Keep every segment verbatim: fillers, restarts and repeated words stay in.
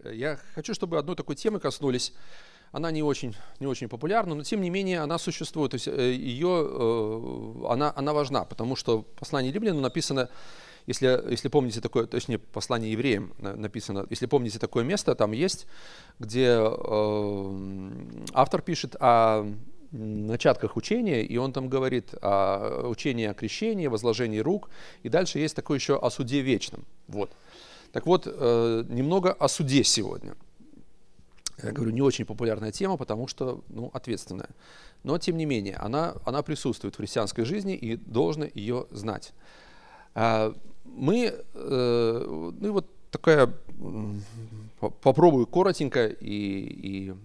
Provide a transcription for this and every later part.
Я хочу, чтобы одной такой темы коснулись. Она не очень, не очень популярна, но тем не менее она существует. То есть ее, она, она важна, потому что в послании Римлянам написано, если, если помните такое, точнее, послание евреям написано, если помните такое место, там есть, где автор пишет о начатках учения, и он там говорит о учении о крещении, возложении рук, и дальше есть такое еще о суде вечном. Вот. Так вот, немного о суде сегодня. Я говорю, не очень популярная тема, потому что ну, ответственная. Но, тем не менее, она, она присутствует в христианской жизни, и должны ее знать. Мы, ну вот такая, попробую коротенько и, и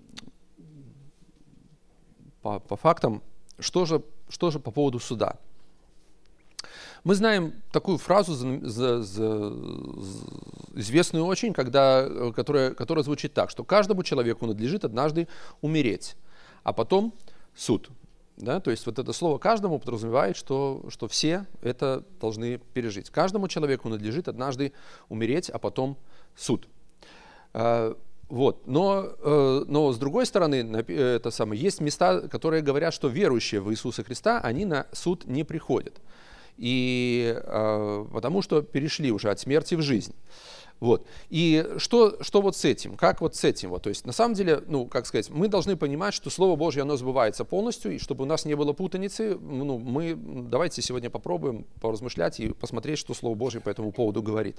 по, по фактам, что же, что же по поводу суда. Мы знаем такую фразу, за, за, за, известную очень, когда, которая, которая звучит так, что каждому человеку надлежит однажды умереть, а потом суд. Да? То есть вот это слово «каждому» подразумевает, что, что все это должны пережить. Каждому человеку надлежит однажды умереть, а потом суд. Вот. Но, но с другой стороны, это самое, есть места, которые говорят, что верующие в Иисуса Христа, они на суд не приходят. И э, потому что перешли уже от смерти в жизнь. Вот. И что, что вот с этим? Как вот с этим? Вот? То есть на самом деле, ну, как сказать, мы должны понимать, что Слово Божье, оно сбывается полностью, и чтобы у нас не было путаницы, ну, мы давайте сегодня попробуем поразмышлять и посмотреть, что Слово Божье по этому поводу говорит.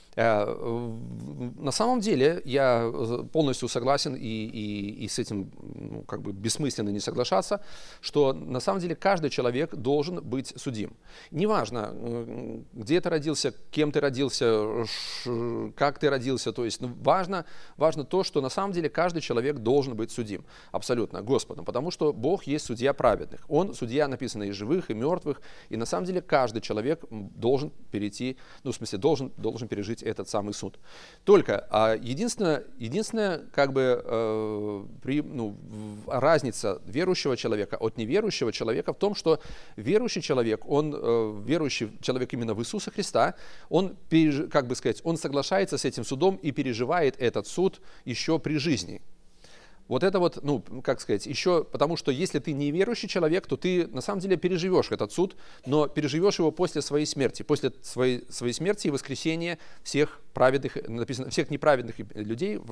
На самом деле я полностью согласен и, и, и с этим ну, как бы бессмысленно не соглашаться, что на самом деле каждый человек должен быть судим. Неважно, где ты родился, кем ты родился, как ты родился, то есть ну, важно, важно то, что на самом деле каждый человек должен быть судим, абсолютно, Господом, потому что Бог есть судья праведных. Он судья, написано, и живых, и мертвых, и на самом деле каждый человек должен перейти, ну в смысле должен, должен пережить этот самый суд. Только а единственное, единственное как бы э, при, ну, разница верующего человека от неверующего человека в том, что верующий человек, он э, верующий человек именно в Иисуса Христа, он как бы сказать, он соглашается с этим судом и переживает этот суд еще при жизни. Вот это вот, ну, как сказать, еще, потому что если ты не верующий человек, то ты на самом деле переживешь этот суд, но переживешь его после своей смерти, после своей, своей смерти и воскресения всех праведных, написано, всех неправедных людей в,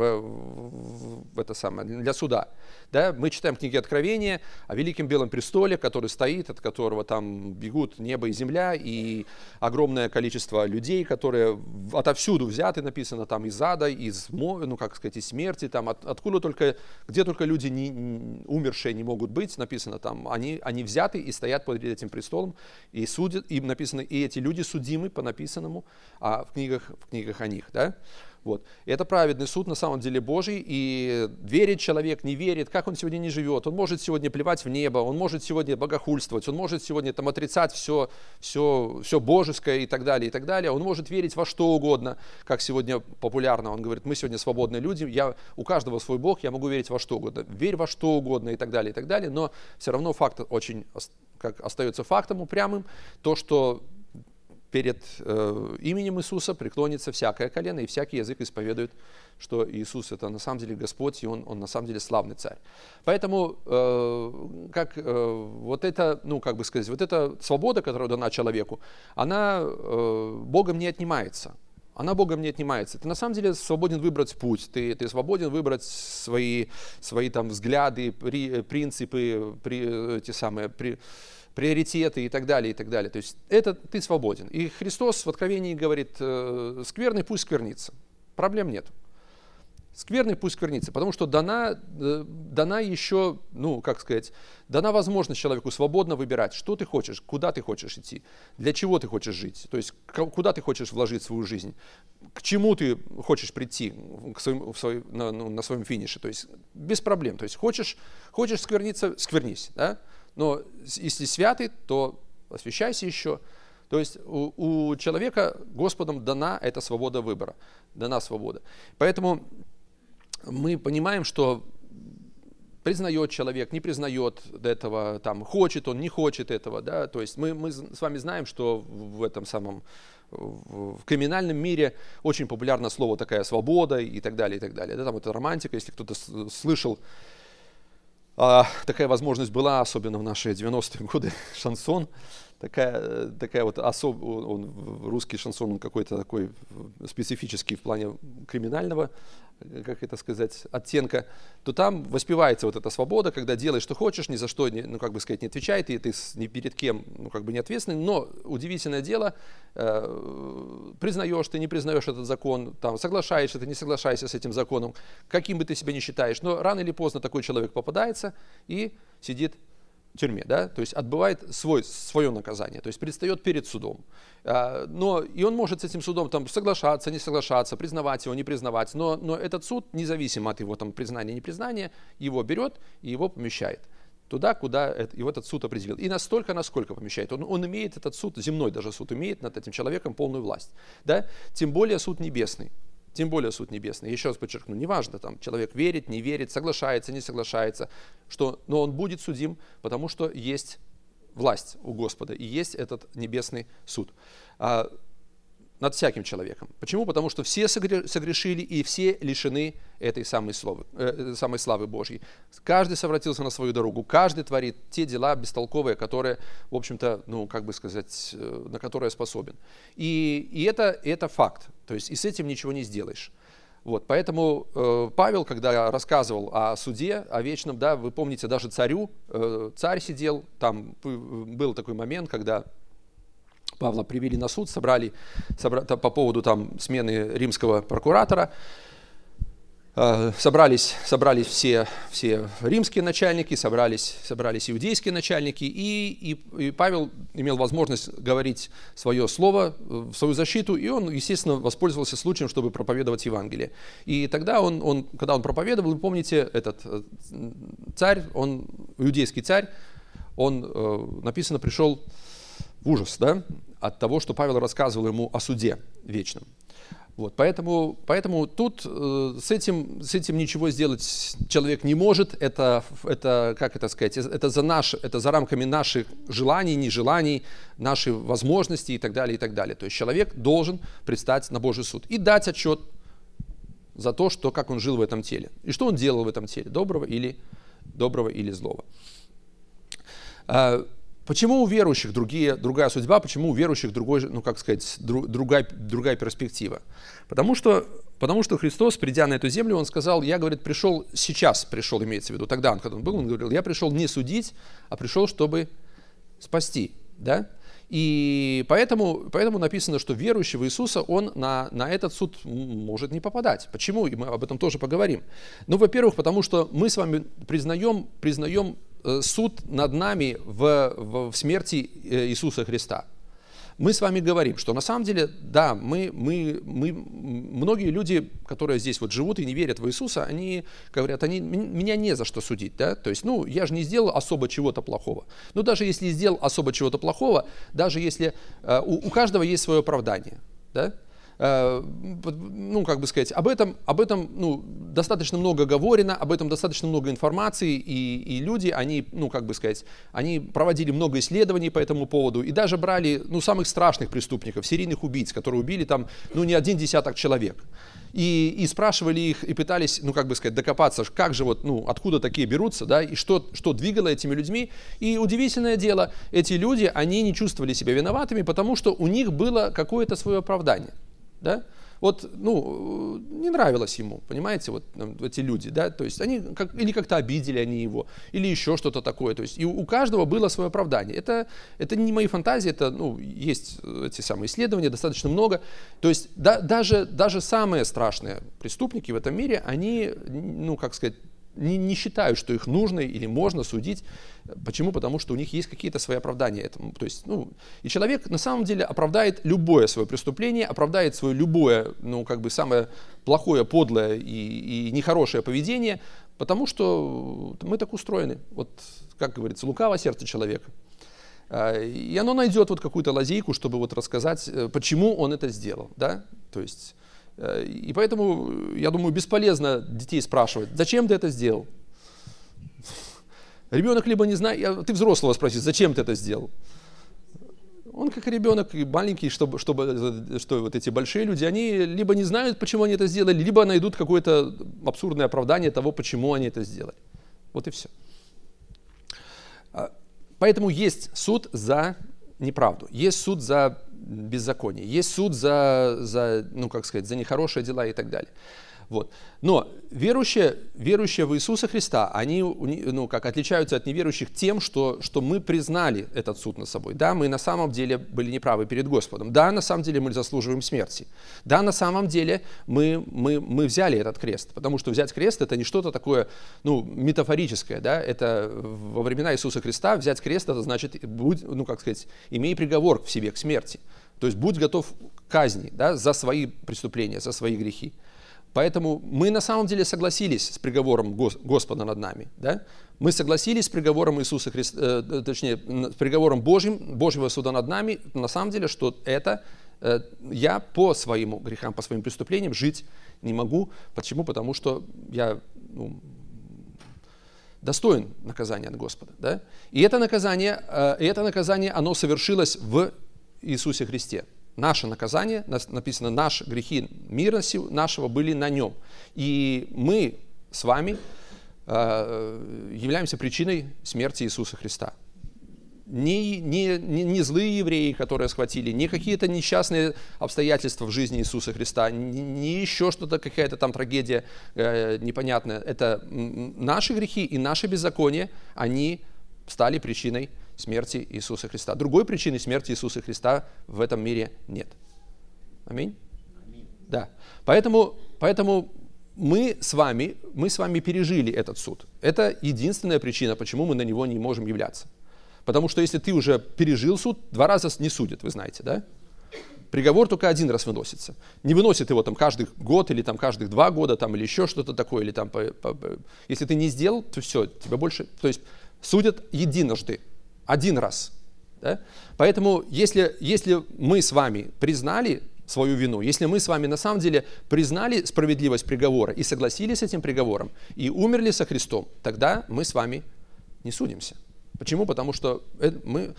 в, в это самое, для суда. Да? Мы читаем книги Откровения о великом белом престоле, который стоит, от которого там бегут небо и земля, и огромное количество людей, которые отовсюду взяты, написано там из ада, из, ну, как сказать, из смерти, там, от, откуда только... Где только люди не, не, умершие не могут быть, написано там, они, они взяты и стоят перед этим престолом, и судят, им написано, и эти люди судимы по написанному а в книгах, в книгах о них. Да? Вот. И это праведный суд на самом деле Божий, и верит человек, не верит, как он сегодня не живет. Он может сегодня плевать в небо, он может сегодня богохульствовать, он может сегодня там, отрицать все, все, все божеское и так далее, и так далее. Он может верить во что угодно, как сегодня популярно. Он говорит, мы сегодня свободные люди, я, у каждого свой Бог, я могу верить во что угодно. Верь во что угодно и так далее, и так далее. Но все равно факт очень как, остается фактом упрямым, то, что перед э, именем Иисуса преклонится всякое колено, и всякий язык исповедует, что Иисус это на самом деле Господь, и Он, он на самом деле славный царь. Поэтому э, как, э, вот это, ну, как бы сказать, вот эта свобода, которая дана человеку, она э, Богом не отнимается. Она Богом не отнимается. Ты на самом деле свободен выбрать путь, ты, ты свободен выбрать свои, свои там, взгляды, при, принципы, при, те самые... При, приоритеты и так далее, и так далее. То есть это ты свободен. И Христос в Откровении говорит, скверный пусть сквернится. Проблем нет. Скверный пусть сквернится, потому что дана, дана еще, ну, как сказать, дана возможность человеку свободно выбирать, что ты хочешь, куда ты хочешь идти, для чего ты хочешь жить, то есть куда ты хочешь вложить свою жизнь, к чему ты хочешь прийти к своим, в свой, на, ну, на своем финише. То есть без проблем. То есть хочешь, хочешь скверниться, сквернись, да? Но если святый, то освящайся еще. То есть у, у человека Господом дана эта свобода выбора, дана свобода. Поэтому мы понимаем, что признает человек, не признает этого, там, хочет он, не хочет этого. Да? То есть мы, мы с вами знаем, что в этом самом в криминальном мире очень популярно слово такая свобода и так далее, и так далее. Да, там это романтика, если кто-то слышал, а, такая возможность была, особенно в наши девяностые годы, шансон. Такая, такая вот особ... он, русский шансон, он какой-то такой специфический в плане криминального, как это сказать, оттенка, то там воспевается вот эта свобода, когда делаешь, что хочешь, ни за что, не, ну, как бы сказать, не отвечай, ты, ты ни перед кем, ну, как бы не ответственный, но удивительное дело, э, признаешь ты, не признаешь этот закон, там, соглашаешься ты, не соглашаешься с этим законом, каким бы ты себя ни считаешь, но рано или поздно такой человек попадается и сидит в тюрьме, да, то есть отбывает свой, свое наказание, то есть предстает перед судом. Но и он может с этим судом там соглашаться, не соглашаться, признавать его, не признавать, но, но этот суд, независимо от его там признания, непризнания, его берет и его помещает туда, куда его этот суд определил. И настолько, насколько помещает. Он, он имеет, этот суд, земной даже суд, имеет над этим человеком полную власть. Да? Тем более суд небесный. Тем более суд небесный. Еще раз подчеркну, неважно, там, человек верит, не верит, соглашается, не соглашается, что, но он будет судим, потому что есть власть у Господа и есть этот небесный суд а, над всяким человеком. Почему? Потому что все согрешили и все лишены этой самой славы, э, самой славы Божьей. Каждый совратился на свою дорогу, каждый творит те дела бестолковые, которые, в общем-то, ну, как бы сказать, на которые способен. И, и это, это факт, то есть и с этим ничего не сделаешь. Вот, поэтому э, Павел, когда рассказывал о суде, о вечном, да, вы помните, даже царю, э, царь сидел, там был такой момент, когда Павла привели на суд, собрали, собра, по поводу там, смены римского прокуратора, э, собрались, собрались все, все римские начальники, собрались, собрались иудейские начальники, и, и, и Павел имел возможность говорить свое слово в свою защиту, и он, естественно, воспользовался случаем, чтобы проповедовать Евангелие. И тогда, он, он, когда он проповедовал, вы помните, этот царь, он, иудейский царь, он, э, написано, пришел в ужас, да, от того, что Павел рассказывал ему о суде вечном. Вот, поэтому, поэтому тут э, с, этим, с этим ничего сделать человек не может. Это, это, как это сказать, это за, наш, это за рамками наших желаний, нежеланий, наших возможностей и так далее, и так далее. То есть человек должен предстать на Божий суд и дать отчет за то, что, как он жил в этом теле. И что он делал в этом теле, доброго или, доброго или злого. Почему у верующих другие, другая судьба, почему у верующих другой, ну, как сказать, друг, другая, другая перспектива? Потому что, потому что Христос, придя на эту землю, Он сказал, я, говорит, пришел, сейчас пришел, имеется в виду, тогда, он, когда Он был, Он говорил, я пришел не судить, а пришел, чтобы спасти, да? И поэтому, поэтому написано, что верующий в Иисуса, он на, на этот суд может не попадать. Почему? И мы об этом тоже поговорим. Ну, во-первых, потому что мы с вами признаем, признаем суд над нами в, в, в смерти Иисуса Христа. Мы с вами говорим, что на самом деле, да, мы, мы, мы, многие люди, которые здесь вот живут и не верят в Иисуса, они говорят, они, меня не за что судить, да, то есть, ну, я же не сделал особо чего-то плохого. Но даже если сделал особо чего-то плохого, даже если э, у, у каждого есть свое оправдание, да, э, ну, как бы сказать, об этом, об этом, ну, достаточно много говорено, об этом достаточно много информации, и, и люди, они, ну, как бы сказать, они проводили много исследований по этому поводу, и даже брали, ну, самых страшных преступников, серийных убийц, которые убили там, ну, не один десяток человек, и, и спрашивали их, и пытались, ну, как бы сказать, докопаться, как же вот, ну, откуда такие берутся, да, и что, что двигало этими людьми, и удивительное дело, эти люди, они не чувствовали себя виноватыми, потому что у них было какое-то свое оправдание, да. Вот, ну, не нравилось ему, понимаете, вот эти люди, да, то есть они как, или как-то обидели они его, или еще что-то такое, то есть и у каждого было свое оправдание. Это, это не мои фантазии, это, ну, есть эти самые исследования, достаточно много, то есть да, даже, даже самые страшные преступники в этом мире, они, ну, как сказать, Не, не считают, что их нужно или можно судить. Почему? Потому что у них есть какие-то свои оправдания этому. То есть, ну, и человек на самом деле оправдает любое свое преступление, оправдает свое любое, ну, как бы самое плохое, подлое и, и нехорошее поведение, потому что мы так устроены. Вот, как говорится, лукаво сердце человека. И оно найдет вот какую-то лазейку, чтобы вот рассказать, почему он это сделал. Да? То есть, и поэтому, я думаю, бесполезно детей спрашивать, зачем ты это сделал? Ребенок либо не знает, ты взрослого спросишь, зачем ты это сделал? Он как ребенок и маленький, чтобы, чтобы что вот эти большие люди, они либо не знают, почему они это сделали, либо найдут какое-то абсурдное оправдание того, почему они это сделали. Вот и все. Поэтому есть суд за неправду, есть суд за беззаконие, есть суд за, за, ну, как сказать, за нехорошие дела и так далее. Вот. Но верующие, верующие в Иисуса Христа, они, ну, как отличаются от неверующих тем, что, что мы признали этот суд над собой. Да, мы на самом деле были неправы перед Господом. Да, на самом деле мы заслуживаем смерти. Да, на самом деле мы, мы, мы взяли этот крест. Потому что взять крест — это не что-то такое, ну, метафорическое. Да? Это во времена Иисуса Христа взять крест — это значит, будь, ну, как сказать, имей приговор в себе к смерти. То есть будь готов к казни, да, за свои преступления, за свои грехи. Поэтому мы на самом деле согласились с приговором Господа над нами. Да? Мы согласились с приговором Иисуса Христа, э, точнее, с приговором Божьим, Божьего суда над нами, на самом деле, что это э, я по своим грехам, по своим преступлениям жить не могу. Почему? Потому что я, ну, достоин наказания от Господа. Да? И это наказание, э, и это наказание, оно совершилось в Иисусе Христе. Наше наказание, написано, наши грехи мира нашего были на нем. И мы с вами э, являемся причиной смерти Иисуса Христа. Не, не, не, не злые евреи, которые схватили, не какие-то несчастные обстоятельства в жизни Иисуса Христа, не, не еще что-то, какая-то там трагедия э, непонятная. Это наши грехи и наши беззакония, они стали причиной смерти Иисуса Христа. Другой причины смерти Иисуса Христа в этом мире нет. Аминь? Аминь. Да. Поэтому, поэтому мы, с вами, мы с вами пережили этот суд. Это единственная причина, почему мы на него не можем являться. Потому что если ты уже пережил суд, два раза не судят, вы знаете, да? Приговор только один раз выносится. Не выносит его там каждый год или там каждых два года там, или еще что-то такое. Или, там, по, по, по. Если ты не сделал, то все, тебя больше... То есть судят единожды. Один раз. Да? Поэтому, если, если мы с вами признали свою вину, если мы с вами на самом деле признали справедливость приговора и согласились с этим приговором, и умерли со Христом, тогда мы с вами не судимся. Почему? Потому что мы...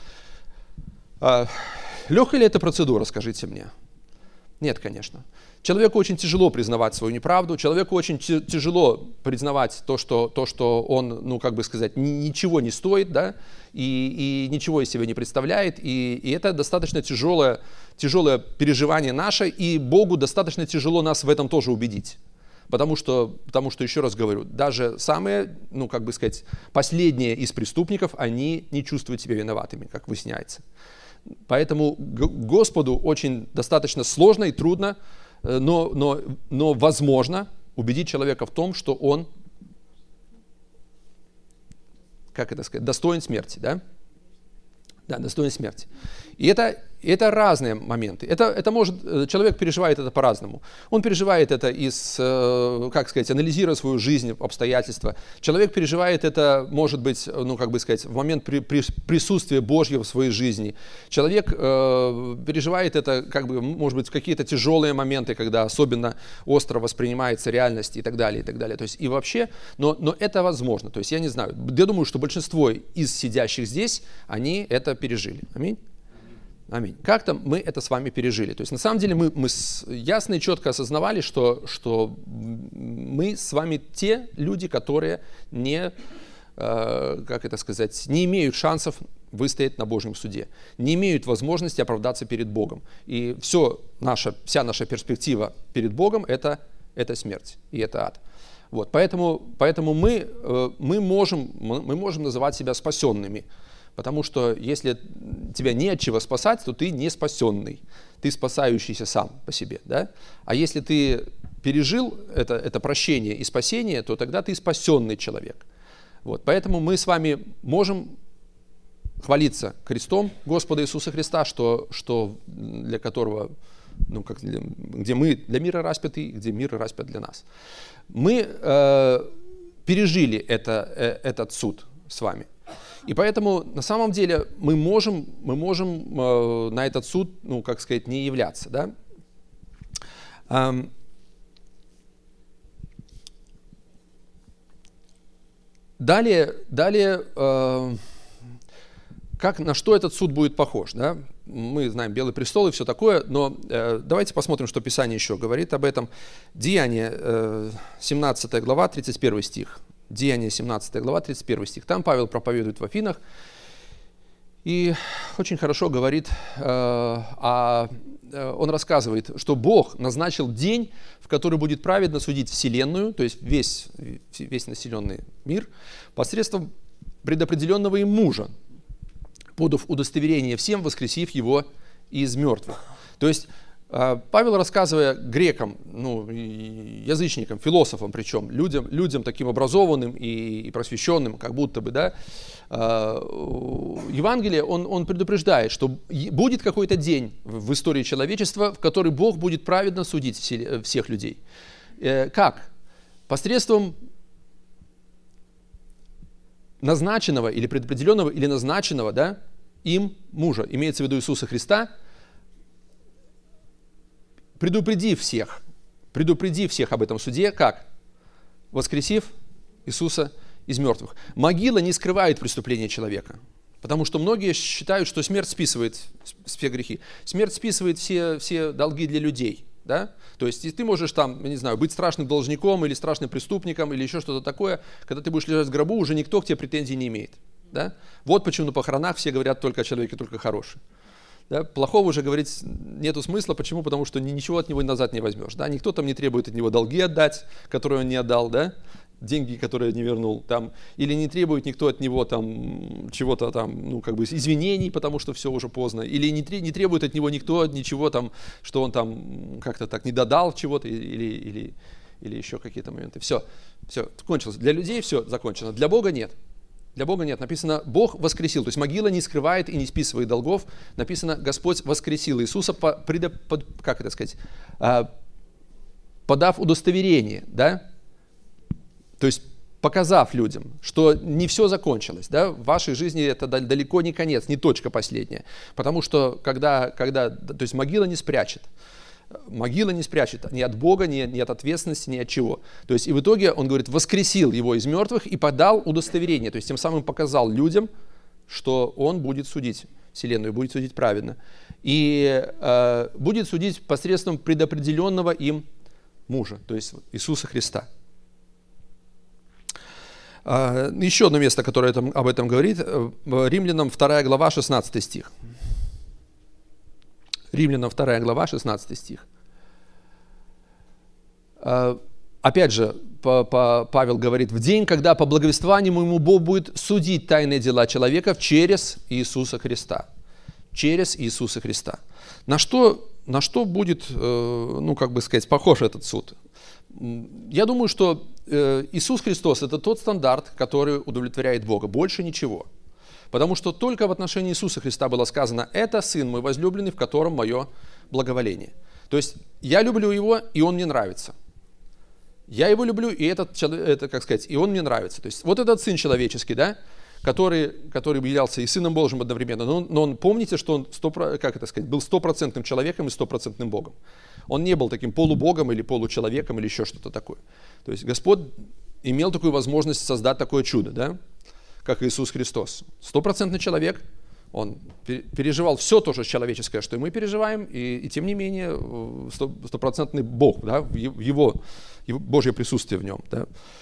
А, легкая ли эта процедура, скажите мне? Нет, конечно. Человеку очень тяжело признавать свою неправду, человеку очень тяжело признавать то, что, то, что он, ну, как бы сказать, ничего не стоит, да, и, и ничего из себя не представляет, и, и это достаточно тяжелое, тяжелое переживание наше, и Богу достаточно тяжело нас в этом тоже убедить. Потому что, потому что, еще раз говорю, даже самые, ну, как бы сказать, последние из преступников, они не чувствуют себя виноватыми, как выясняется. Поэтому Господу очень достаточно сложно и трудно, но, но, но возможно убедить человека в том, что он, как это сказать, достоин смерти, да? Да, достоин смерти. И это, это разные моменты. Это, это может, человек переживает это по-разному. Он переживает это из, как сказать, анализируя свою жизнь, обстоятельства. Человек переживает это, может быть, ну, как бы сказать, в момент при, при, присутствия Божьего в своей жизни. Человек э, переживает это, как бы, может быть, в какие-то тяжелые моменты, когда особенно остро воспринимается реальность и так далее, и так далее. То есть и вообще, но, но это возможно. То есть я не знаю, я думаю, что большинство из сидящих здесь, они это пережили. Аминь. Аминь. Как-то мы это с вами пережили. То есть на самом деле мы, мы ясно и четко осознавали, что, что мы с вами те люди, которые не, э, как это сказать, не имеют шансов выстоять на Божьем суде, не имеют возможности оправдаться перед Богом. И все наша, вся наша перспектива перед Богом это, это смерть и это ад. Вот. Поэтому, поэтому мы, э, мы, можем, мы можем называть себя спасенными. Потому что если тебя не от чего спасать, то ты не спасенный. Ты спасающийся сам по себе. Да? А если ты пережил это, это прощение и спасение, то тогда ты спасенный человек. Вот. Поэтому мы с вами можем хвалиться крестом Господа Иисуса Христа, что, что для которого, ну, как, где мы для мира распяты, где мир распят для нас. Мы э, пережили это, э, этот суд с вами. И поэтому на самом деле мы можем, мы можем э, на этот суд, ну, как сказать, не являться. Да? Эм, далее, далее э, как, на что этот суд будет похож? Да? Мы знаем Белый престол и все такое, но э, давайте посмотрим, что Писание еще говорит об этом. Деяния, э, семнадцатая глава, тридцать первый стих. Деяния, семнадцатая глава, тридцать первый стих. Там Павел проповедует в Афинах и очень хорошо говорит, э, о, э, он рассказывает, что Бог назначил день, в который будет праведно судить вселенную, то есть весь, весь населенный мир, посредством предопределенного им мужа, подав удостоверение всем, воскресив его из мертвых. То есть Павел, рассказывая грекам, ну, язычникам, философам причем, людям, людям таким образованным и, и просвещенным, как будто бы, да, Евангелие, он, он предупреждает, что будет какой-то день в истории человечества, в который Бог будет праведно судить всех людей. Как? Посредством назначенного или предопределенного, или назначенного, да, им мужа, имеется в виду Иисуса Христа, предупредив всех, предупредив всех об этом суде, как? Воскресив Иисуса из мертвых. Могила не скрывает преступления человека, потому что многие считают, что смерть списывает все грехи. Смерть списывает все, все долги для людей. Да? То есть ты можешь там, я не знаю, быть страшным должником или страшным преступником или еще что-то такое, когда ты будешь лежать в гробу, уже никто к тебе претензий не имеет. Да? Вот почему на похоронах все говорят только о человеке, только хороший. Да? Плохого уже говорить нету смысла. Почему? Потому что ничего от него назад не возьмешь. Да? Никто там не требует от него долги отдать, которые он не отдал, да? Деньги, которые не вернул, там, или не требует никто от него там, чего-то там, ну, как бы извинений, потому что все уже поздно, или не, не требует от него никто ничего, там, что он там как-то так не додал чего-то, или, или, или еще какие-то моменты. Все, все, кончилось. Для людей все закончено, для Бога нет. Для Бога нет. Написано, Бог воскресил. То есть могила не скрывает и не списывает долгов. Написано, Господь воскресил Иисуса, по, предо, под, как это сказать, подав удостоверение, да? То есть показав людям, что не все закончилось, да? В вашей жизни это далеко не конец, не точка последняя. Потому что когда, когда то есть могила не спрячет. Могила не спрячет ни от Бога, ни, ни от ответственности, ни от чего. То есть и в итоге он говорит, воскресил его из мертвых и подал удостоверение. То есть тем самым показал людям, что он будет судить вселенную, будет судить праведно. И э, будет судить посредством предопределенного им мужа, то есть Иисуса Христа. Еще одно место, которое об этом говорит, Римлянам вторая глава, шестнадцатый стих. Римлянам вторая глава, шестнадцатый стих. Опять же, Павел говорит, в день, когда по благовествованию моему Бог будет судить тайные дела человеков через Иисуса Христа. Через Иисуса Христа. На что, на что будет, ну, как бы сказать, похож этот суд? Я думаю, что Иисус Христос – это тот стандарт, который удовлетворяет Бога, больше ничего. Потому что только в отношении Иисуса Христа было сказано, это Сын мой возлюбленный, в котором мое благоволение. То есть я люблю Его, и Он мне нравится. Я Его люблю, и этот, это, как сказать, и Он мне нравится. То есть вот этот Сын человеческий, да, который, который являлся и Сыном Божьим одновременно, но, но он, помните, что он сто, как это сказать, был стопроцентным человеком и стопроцентным Богом. Он не был таким полубогом или получеловеком или еще что-то такое. То есть Господь имел такую возможность создать такое чудо, да, как Иисус Христос. Стопроцентный человек, он переживал все то же человеческое, что и мы переживаем, и, и тем не менее стопроцентный Бог, да, его, его Божье присутствие в нем. Да.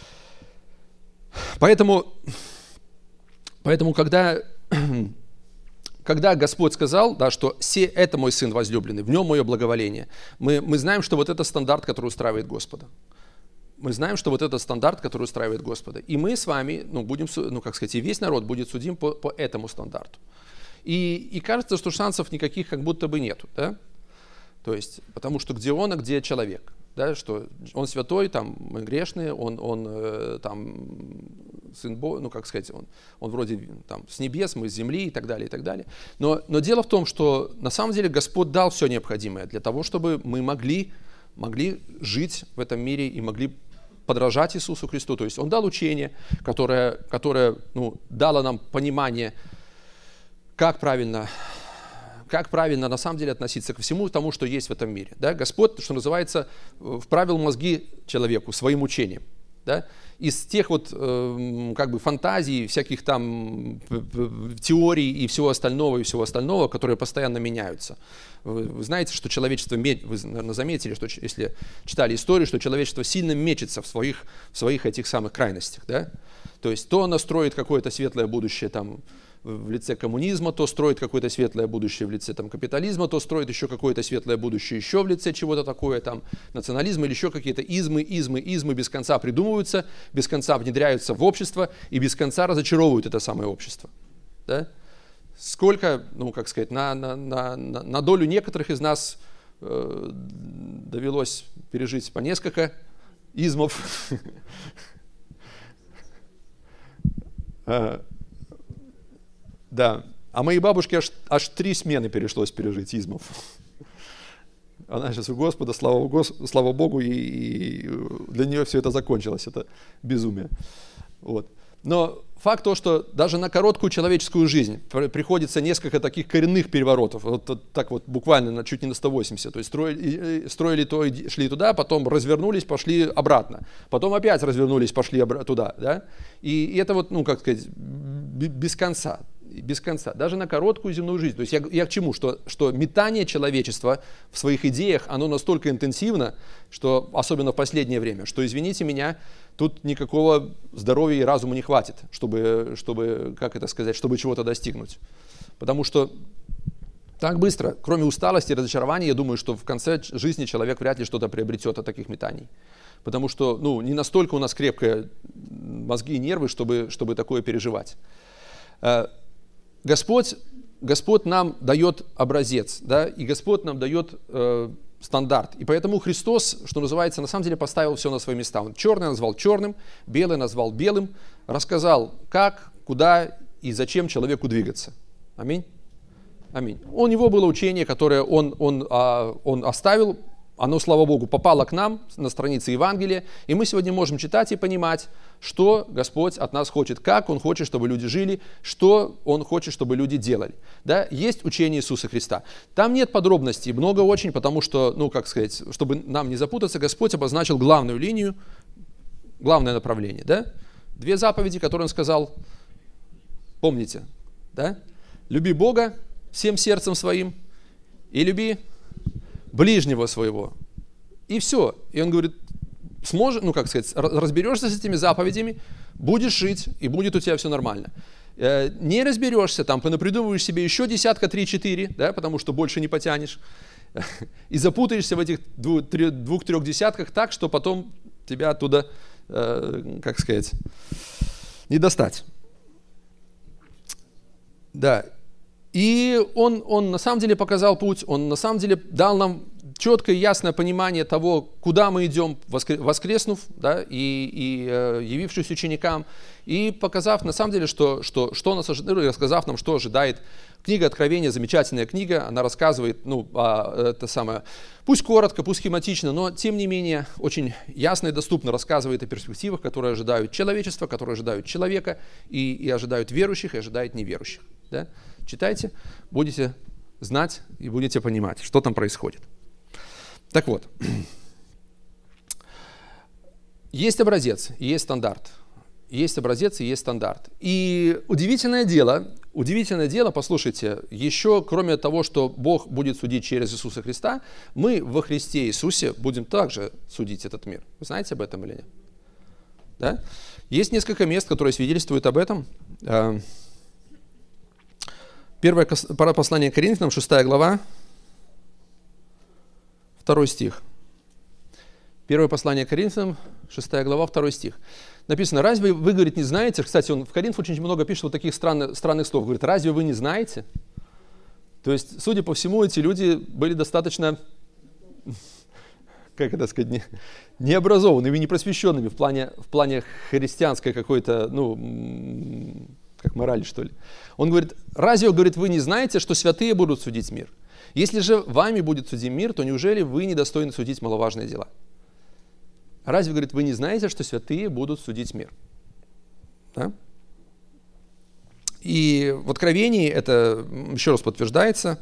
Поэтому, поэтому когда... Когда Господь сказал, да, что «се это мой Сын возлюбленный, в нем мое благоволение», мы, мы знаем, что вот это стандарт, который устраивает Господа. Мы знаем, что вот это стандарт, который устраивает Господа. И мы с вами, ну, будем, ну, как сказать, и весь народ будет судим по, по этому стандарту. И, и кажется, что шансов никаких как будто бы нету, да? То есть, потому что где он, а где человек? Да, что он святой, там, мы грешные, он, он э, там, сын Бога, ну, как сказать, он, он вроде там, с небес, мы с земли и так далее, и так далее. Но, но дело в том, что на самом деле Господь дал все необходимое для того, чтобы мы могли, могли жить в этом мире и могли подражать Иисусу Христу. То есть Он дал учение, которое, которое ну, дало нам понимание, как правильно... как правильно на самом деле относиться ко всему тому, что есть в этом мире. Да? Господь, что называется, вправил мозги человеку своим учением. Да? Из тех вот э, как бы фантазий, всяких там теорий и всего остального, и всего остального, которые постоянно меняются. Вы, вы знаете, что человечество, вы, наверное, заметили, что если читали историю, что человечество сильно мечется в своих, в своих этих самых крайностях. Да? То есть то оно строит какое-то светлое будущее там, в лице коммунизма, то строит какое-то светлое будущее в лице там, капитализма, то строит еще какое-то светлое будущее еще в лице чего-то такое, там, национализма или еще какие-то измы, измы, измы без конца придумываются, без конца внедряются в общество и без конца разочаровывают это самое общество. Да? Сколько, ну, как сказать, на, на, на, на долю некоторых из нас э, довелось пережить по несколько измов. Да, а моей бабушке аж, аж три смены пришлось пережить измов. Она сейчас у Господа, слава, Гос, слава Богу, и, и для нее все это закончилось, это безумие. Вот. Но факт то, что даже на короткую человеческую жизнь приходится несколько таких коренных переворотов, вот, вот так вот буквально на, чуть не на сто восемьдесят, то есть строили, строили то, шли туда, потом развернулись, пошли обратно, потом опять развернулись, пошли обра- туда, да? И, и это вот, ну, как сказать, без конца. Без конца, даже на короткую земную жизнь. То есть я, я к чему? Что, что метание человечества в своих идеях, оно настолько интенсивно, что, особенно в последнее время, что, извините меня, тут никакого здоровья и разума не хватит, чтобы, чтобы, как это сказать, чтобы чего-то достигнуть. Потому что так быстро, кроме усталости и разочарования, я думаю, что в конце жизни человек вряд ли что-то приобретет от таких метаний. Потому что, ну, не настолько у нас крепкие мозги и нервы, чтобы, чтобы такое переживать. Господь, Господь нам дает образец, да, и Господь нам дает э, стандарт. И поэтому Христос, что называется, на самом деле поставил все на свои места. Он черное назвал черным, белое назвал белым, рассказал, как, куда и зачем человеку двигаться. Аминь. Аминь. У него было учение, которое он, он, а, он оставил, оно, слава Богу, попало к нам на странице Евангелия, и мы сегодня можем читать и понимать, что Господь от нас хочет, как Он хочет, чтобы люди жили, что Он хочет, чтобы люди делали. Да? Есть учение Иисуса Христа. Там нет подробностей, много очень, потому что, ну, как сказать, чтобы нам не запутаться, Господь обозначил главную линию, главное направление. Да? Две заповеди, которые Он сказал, помните, да? Люби Бога всем сердцем своим и люби ближнего своего. И все. И он говорит, сможешь, ну как сказать, разберешься с этими заповедями, будешь жить, и будет у тебя все нормально. Не разберешься, там, понапридумываешь себе еще десятка, три-четыре, да, потому что больше не потянешь, и запутаешься в этих двух-трех десятках так, что потом тебя оттуда, как сказать, не достать. Да. И он, он на самом деле показал путь, он на самом деле дал нам четкое и ясное понимание того, куда мы идем, воскреснув, да, и, и э, явившись ученикам, и показав на самом деле, что, что, что нас ожидает, рассказав нам, что ожидает. Книга Откровения, замечательная книга, она рассказывает, ну, а, это самое, пусть коротко, пусть схематично, но тем не менее очень ясно и доступно рассказывает о перспективах, которые ожидают человечества, которые ожидают человека, и, и ожидают верующих, и ожидают неверующих. Да? Читайте, будете знать и будете понимать, что там происходит. Так вот, есть образец и есть стандарт. Есть образец и есть стандарт. И удивительное дело, удивительное дело, послушайте, еще кроме того, что Бог будет судить через Иисуса Христа, мы во Христе Иисусе будем также судить этот мир. Вы знаете об этом или нет? Да? Есть несколько мест, которые свидетельствуют об этом. Первое послание к Коринфянам, шестая глава, второй стих. Первое послание к Коринфянам, шестая глава, второй стих. Написано, разве вы, говорит, не знаете? Кстати, он в Коринф очень много пишет вот таких странных, странных слов. Говорит, разве вы не знаете? То есть, судя по всему, эти люди были достаточно, как это сказать, не, необразованными, непросвещенными в плане, в плане христианской какой-то, ну, как морали, что ли. Он говорит, разве, говорит, вы не знаете, что святые будут судить мир? Если же вами будет судим мир, то неужели вы недостойны судить маловажные дела? Разве, говорит, вы не знаете, что святые будут судить мир? Да? И в Откровении это еще раз подтверждается.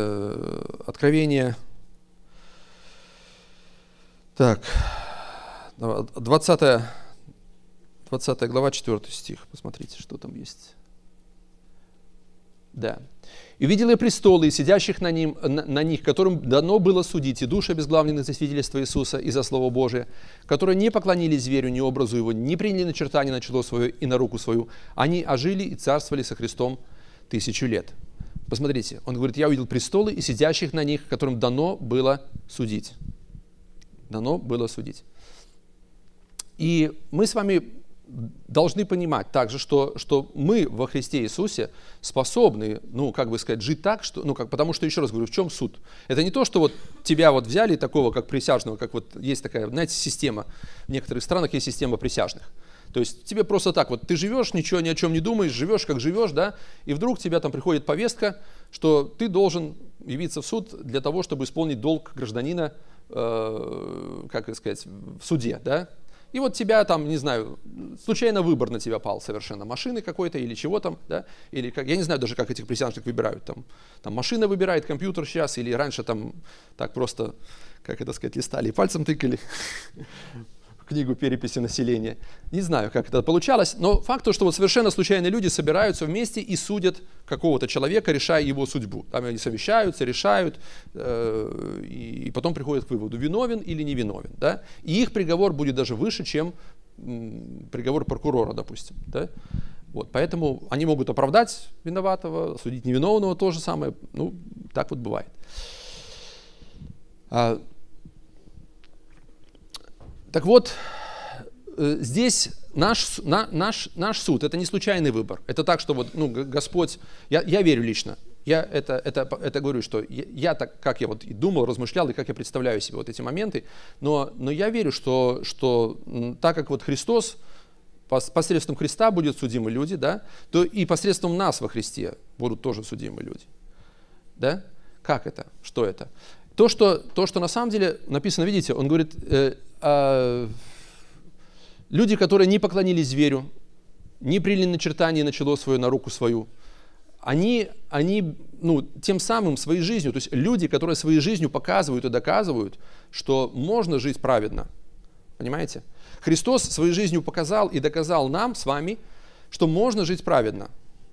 Откровение. Так, двадцатая, двадцатая глава, четвёртый стих. Посмотрите, что там есть. Да. «И видел я престолы, и сидящих на, ним, на, на них, которым дано было судить, и души обезглавленных за свидетельство Иисуса и за Слово Божие, которые не поклонились зверю, ни образу его, не приняли начертания на чело свое и на руку свою. Они ожили и царствовали со Христом тысячу лет». Посмотрите, он говорит, я увидел престолы и сидящих на них, которым дано было судить. Дано было судить. И мы с вами должны понимать также, что, что мы во Христе Иисусе способны, ну, как бы сказать, жить так, что, ну, как, потому что, еще раз говорю, в чем суд? Это не то, что вот тебя вот взяли такого, как присяжного, как вот есть такая, знаете, система, в некоторых странах есть система присяжных. То есть тебе просто так вот, ты живешь, ничего ни о чем не думаешь, живешь, как живешь, да, и вдруг тебя там приходит повестка, что ты должен явиться в суд для того, чтобы исполнить долг гражданина, э, как сказать, в суде, да. И вот тебя там, не знаю, случайно выбор на тебя пал совершенно, машины какой-то или чего там, да, или как, я не знаю даже, как этих присяжных выбирают, там, там машина выбирает, компьютер сейчас, или раньше там так просто, как это сказать, листали и пальцем тыкали книгу переписи населения. Не знаю, как это получалось, но факт то, что вот совершенно случайные люди собираются вместе и судят какого-то человека, решая его судьбу. Там они совещаются, решают, э, и потом приходят к выводу, виновен или не виновен. Да? И их приговор будет даже выше, чем м, приговор прокурора, допустим. Да? Вот, поэтому они могут оправдать виноватого, судить невиновного, то же самое. Ну, так вот бывает. А, Так вот, здесь наш, на, наш, наш суд – это не случайный выбор. Это так, что вот, ну, Господь, я, я верю лично, я это, это, это говорю, что я, я так, как я вот и думал, размышлял, и как я представляю себе вот эти моменты, но, но я верю, что, что так как вот Христос, посредством Христа будут судимы люди, да, то и посредством нас во Христе будут тоже судимы люди. Да? Как это? Что это? То, что, то, что на самом деле написано, видите, он говорит, э, э, люди, которые не поклонились зверю, не приняли начертание на чело свое, на руку свою, они, они ну, тем самым своей жизнью, то есть люди, которые своей жизнью показывают и доказывают, что можно жить праведно. Понимаете? Христос своей жизнью показал и доказал нам с вами, что можно жить праведно.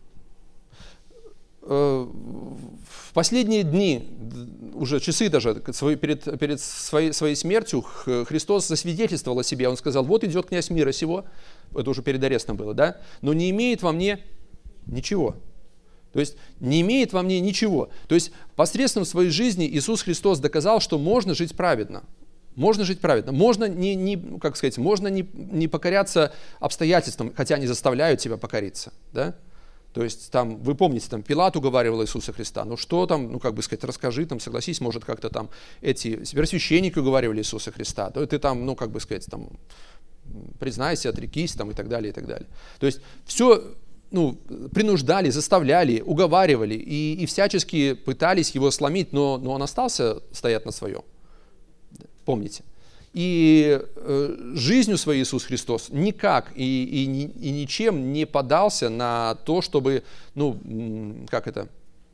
В последние дни, уже часы даже, перед, перед своей, своей смертью, Христос засвидетельствовал о себе. Он сказал, вот идет князь мира сего, это уже перед арестом было, да, но не имеет во мне ничего. То есть не имеет во мне ничего. То есть посредством своей жизни Иисус Христос доказал, что можно жить праведно. Можно жить праведно. Можно не, не, как сказать, можно не, не покоряться обстоятельствам, хотя они заставляют тебя покориться, да. То есть там, вы помните, там Пилат уговаривал Иисуса Христа, ну что там, ну как бы сказать, расскажи, там, согласись, может как-то там эти первосвященники уговаривали Иисуса Христа, то ты там, ну как бы сказать, там, признайся, отрекись, там и так далее, и так далее. То есть все, ну, принуждали, заставляли, уговаривали и, и всячески пытались его сломить, но, но он остался стоять на своем. Помните? И э, жизнью своей Иисус Христос никак и, и, и ничем не подался на то, чтобы, ну, как это,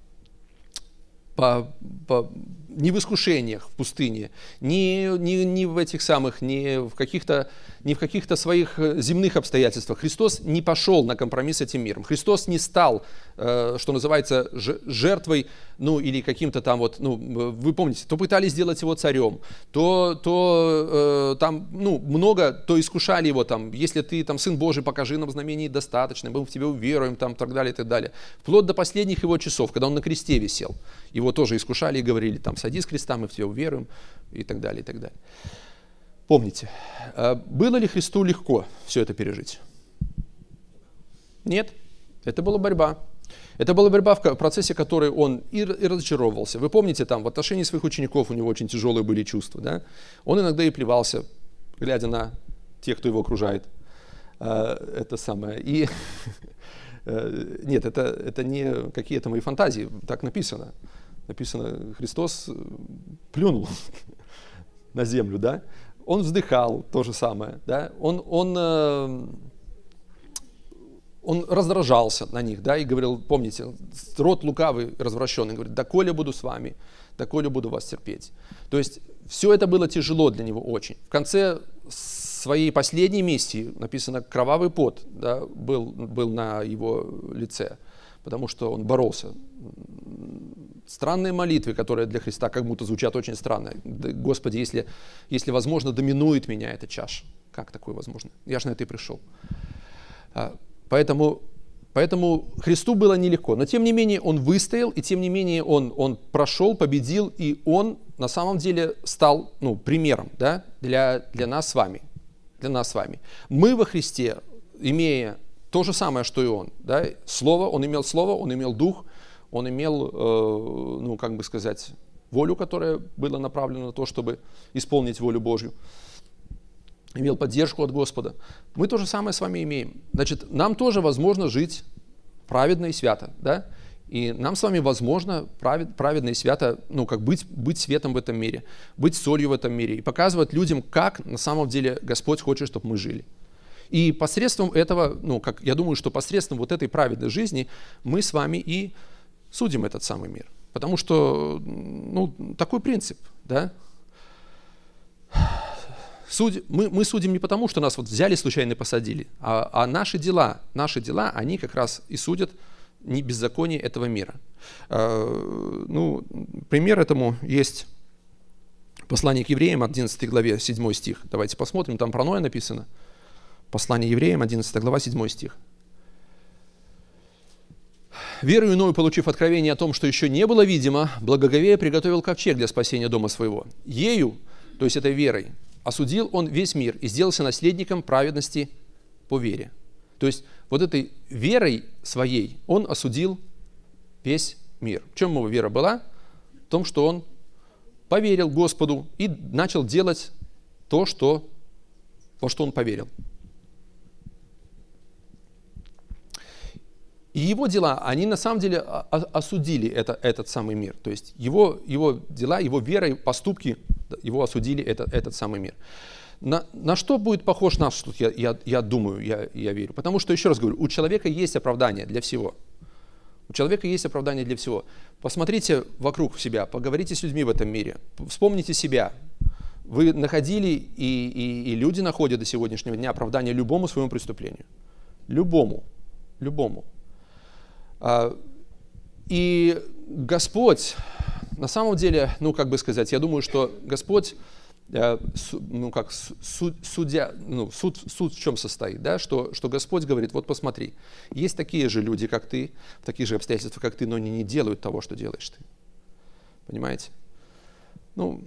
по, по, не в искушениях в пустыне, не, не, не в этих самых, не в каких-то, не в каких-то своих земных обстоятельствах. Христос не пошел на компромисс с этим миром. Христос не стал, э, что называется, жертвой, ну, или каким-то там вот, ну, вы помните, то пытались сделать его царем, то, то э, там, ну, много, то искушали его там, если ты там сын Божий, покажи нам знамение достаточное, мы в тебя уверуем, там, так далее, и так далее. Вплоть до последних его часов, когда он на кресте висел, его тоже искушали и говорили, там, садись с креста, мы в тебя уверуем, и так далее, и так далее. Помните, было ли Христу легко все это пережить? Нет, это была борьба. Это была борьба, в процессе которой он и разочаровывался. Вы помните, там, в отношении своих учеников у него очень тяжелые были чувства. Да? Он иногда и плевался, глядя на тех, кто его окружает. Это самое. И нет, это, это не какие-то мои фантазии, так написано. Написано, Христос плюнул на землю, да? Он вздыхал, то же самое, да? Он, он, он раздражался на них, да, и говорил, помните, род лукавый, развращенный, говорит, доколе буду с вами, доколе буду вас терпеть. То есть все это было тяжело для него очень. В конце своей последней миссии, написано, кровавый пот, да, был, был на его лице, потому что он боролся. Странные молитвы, которые для Христа как будто звучат очень странно. Господи, если, если возможно, доминует меня эта чаша. Как такое возможно? Я же на это и пришел. Поэтому, поэтому Христу было нелегко. Но тем не менее он выстоял, и тем не менее он, он прошел, победил, и он на самом деле стал ну, примером, да, для, для нас с вами. Для нас с вами. Мы во Христе, имея то же самое, что и он, да, слово, он имел слово, он имел дух, он имел, э, ну, как бы сказать, волю, которая была направлена на то, чтобы исполнить волю Божью. Имел поддержку от Господа. Мы то же самое с вами имеем. Значит, нам тоже возможно жить праведно и свято, да? И нам с вами возможно правед, праведно и свято, ну, как быть, быть светом в этом мире, быть солью в этом мире и показывать людям, как на самом деле Господь хочет, чтобы мы жили. И посредством этого, ну, как я думаю, что посредством вот этой праведной жизни мы с вами и судим этот самый мир. Потому что, ну, такой принцип, да? Суд, мы, мы судим не потому, что нас вот взяли случайно и посадили, а, а наши дела, наши дела, они как раз и судят не беззаконие этого мира. А, ну, пример этому есть послание к евреям, одиннадцатой главе, седьмой стих. Давайте посмотрим, там про Ноя написано. Послание евреям, одиннадцатая глава, седьмой стих. «Верою Ной, получив откровение о том, что еще не было видимо, благоговея приготовил ковчег для спасения дома своего. Ею, то есть этой верой, осудил он весь мир и сделался наследником праведности по вере». То есть вот этой верой своей он осудил весь мир. В чем его вера была? В том, что он поверил Господу и начал делать то, что, во что он поверил. И его дела, они на самом деле осудили это, этот самый мир. То есть его, его дела, его вера, поступки, его осудили это, этот самый мир. На, на что будет похож наш суд, я, я, я думаю, я, я верю. Потому что, еще раз говорю, у человека есть оправдание для всего. У человека есть оправдание для всего. Посмотрите вокруг себя, поговорите с людьми в этом мире, вспомните себя. Вы находили, и, и, и люди находят до сегодняшнего дня оправдание любому своему преступлению. Любому. Любому. И Господь, на самом деле, ну, как бы сказать, я думаю, что Господь, ну, как судья, ну, суд, суд в чем состоит, да, что, что Господь говорит, вот посмотри, есть такие же люди, как ты, в таких же обстоятельствах, как ты, но они не делают того, что делаешь ты. Понимаете? Ну,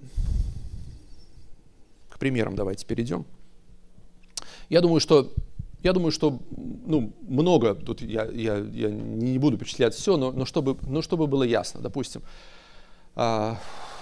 к примерам давайте перейдем. Я думаю, что Я думаю, что ну, много, тут я, я, я не буду перечислять все, но, но, чтобы, но чтобы было ясно, допустим, а,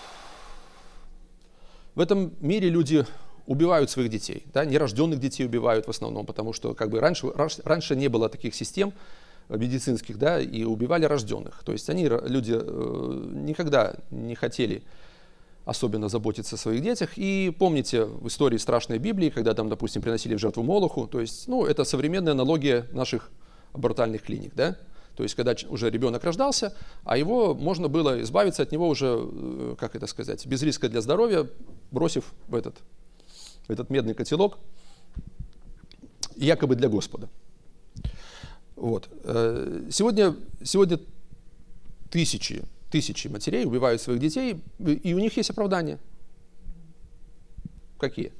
в этом мире люди убивают своих детей, да, нерожденных детей убивают в основном, потому что как бы раньше, раньше не было таких систем медицинских, да, и убивали рожденных. То есть они, люди, никогда не хотели особенно заботиться о своих детях. И помните в истории страшной Библии, когда там, допустим, приносили в жертву Молоху, то есть, ну, это современная аналогия наших абортальных клиник, да? То есть, когда уже ребенок рождался, а его можно было избавиться от него уже, как это сказать, без риска для здоровья, бросив в этот, в этот медный котелок, якобы для Господа. Вот. Сегодня, сегодня тысячи Тысячи матерей убивают своих детей, и у них есть оправдания. Какие?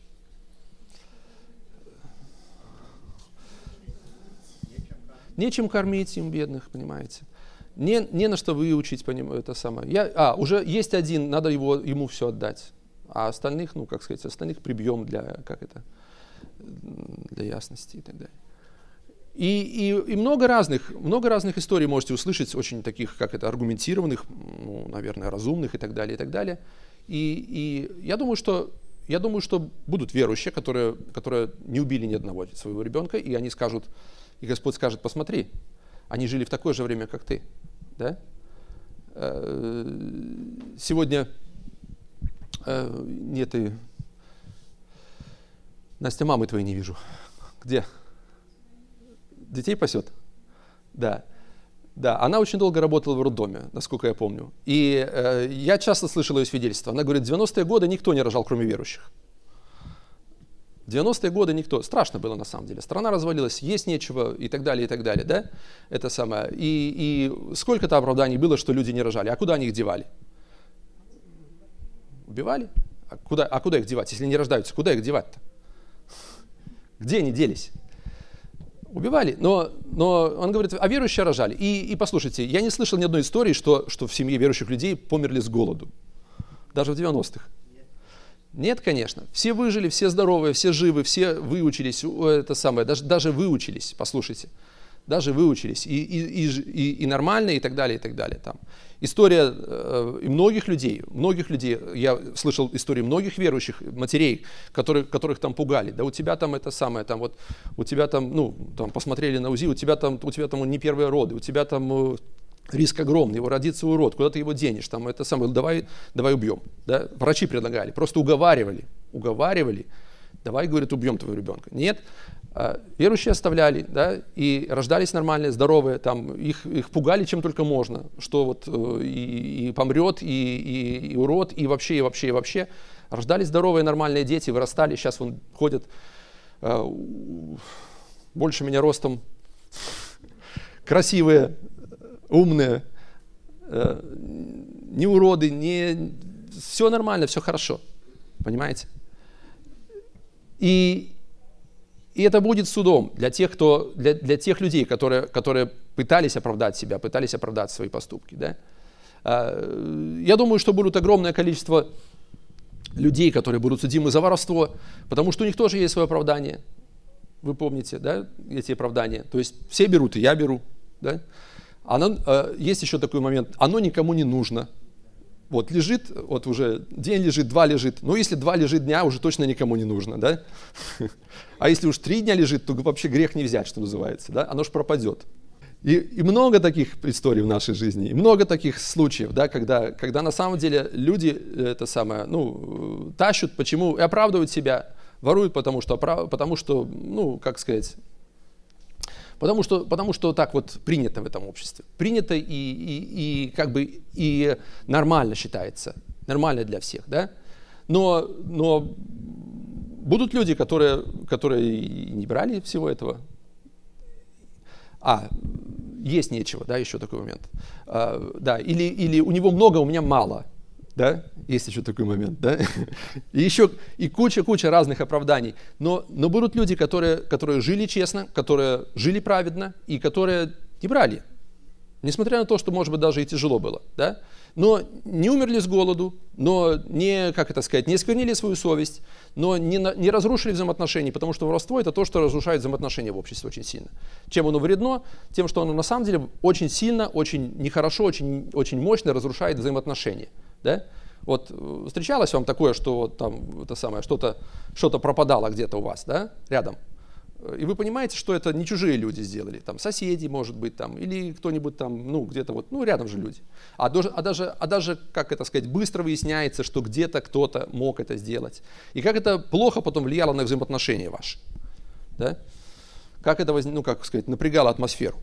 Нечем кормить им бедных, понимаете. Не, не на что выучить, понимаете, это самое. Я, а, уже есть один, надо его, ему все отдать. А остальных, ну, как сказать, остальных прибьем для, как это, для ясности и так далее. И, и, и много разных, много разных историй можете услышать, очень таких, как это, аргументированных, ну, наверное, разумных и так далее, и так далее. И, и я думаю, что, я думаю, что будут верующие, которые, которые не убили ни одного своего ребенка, и они скажут, и Господь скажет, посмотри, они жили в такое же время, как ты. Да? Сегодня нет и... Настя, мамы твоей не вижу. Где? Детей пасет? Да. Да, она очень долго работала в роддоме, насколько я помню. И э, я часто слышал ее свидетельство. Она говорит, в девяностые годы никто не рожал, кроме верующих. В девяностые годы никто, страшно было на самом деле, страна развалилась, есть нечего и так далее, и так далее, да, это самое. И, и сколько-то оправданий было, что люди не рожали, а куда они их девали? Убивали? А куда, а куда их девать, если не рождаются, куда их девать-то? Где они делись? Убивали, но, но он говорит, а верующие рожали. И, и послушайте, я не слышал ни одной истории, что, что в семье верующих людей померли с голоду, даже в девяностых. Нет, конечно. Все выжили, все здоровые, все живы, все выучились, это самое, даже, даже выучились, послушайте, даже выучились, и, и, и, и нормально, и так далее, и так далее. Там. История э, и многих людей, многих людей, я слышал истории многих верующих матерей, которых, которых там пугали, да у тебя там это самое, там вот, у тебя там, ну, там посмотрели на УЗИ, у тебя там, у тебя там не первые роды, у тебя там... Э, риск огромный, его родится урод, куда ты его денешь, там это самое, давай, давай убьем. Да? Врачи предлагали, просто уговаривали, уговаривали, давай, говорит, убьем твоего ребенка. Нет, верующие оставляли, да, и рождались нормальные, здоровые, там, их, их пугали чем только можно, что вот и, и помрет, и, и, и урод, и вообще, и вообще, и вообще. Рождались здоровые, нормальные дети, вырастали, сейчас вон ходят больше меня ростом, красивые, умные, э, не уроды, не... все нормально, все хорошо, понимаете? И, и это будет судом для тех, кто, для, для тех людей, которые, которые пытались оправдать себя, пытались оправдать свои поступки. Да? Э, я думаю, что будут огромное количество людей, которые будут судимы за воровство, потому что у них тоже есть свое оправдание. Вы помните, да, эти оправдания? То есть все берут, и я беру, да? Оно, э, есть еще такой момент, оно никому не нужно. Вот лежит, вот уже день лежит, два лежит. Но если два лежит дня, уже точно никому не нужно, да? А если уж три дня лежит, то вообще грех не взять, что называется, да? Оно ж пропадет. И, и много таких историй в нашей жизни, и много таких случаев, да, когда, когда на самом деле люди это самое, ну, тащат, почему, и оправдывают себя, воруют, потому что, потому что, ну, как сказать... Потому что, потому что так вот принято в этом обществе. Принято и, и, и как бы и нормально считается. Нормально для всех, да? Но, но будут люди, которые, которые не брали всего этого. А, есть нечего, да, еще такой момент. А, да, или, или у него много, у меня мало. Да? Есть еще такой момент, да? И еще и куча-куча разных оправданий. Но, но будут люди, которые, которые жили честно, которые жили праведно и которые не брали. Несмотря на то, что, может быть, даже и тяжело было. Да? Но не умерли с голоду, но не, как это сказать, не осквернили свою совесть, но не, не разрушили взаимоотношения, потому что воровство – это то, что разрушает взаимоотношения в обществе очень сильно. Чем оно вредно? Тем, что оно на самом деле очень сильно, очень нехорошо, очень, очень мощно разрушает взаимоотношения. Да? Вот встречалось вам такое, что вот там это самое, что-то, что-то пропадало где-то у вас, да, рядом, и вы понимаете, что это не чужие люди сделали, там соседи, может быть, там, или кто-нибудь там, ну, где-то вот, ну, рядом же люди. А даже, а даже, а даже, как это сказать, быстро выясняется, что где-то кто-то мог это сделать. И как это плохо потом влияло на взаимоотношения ваши, да? Как это, ну, как сказать, напрягало атмосферу.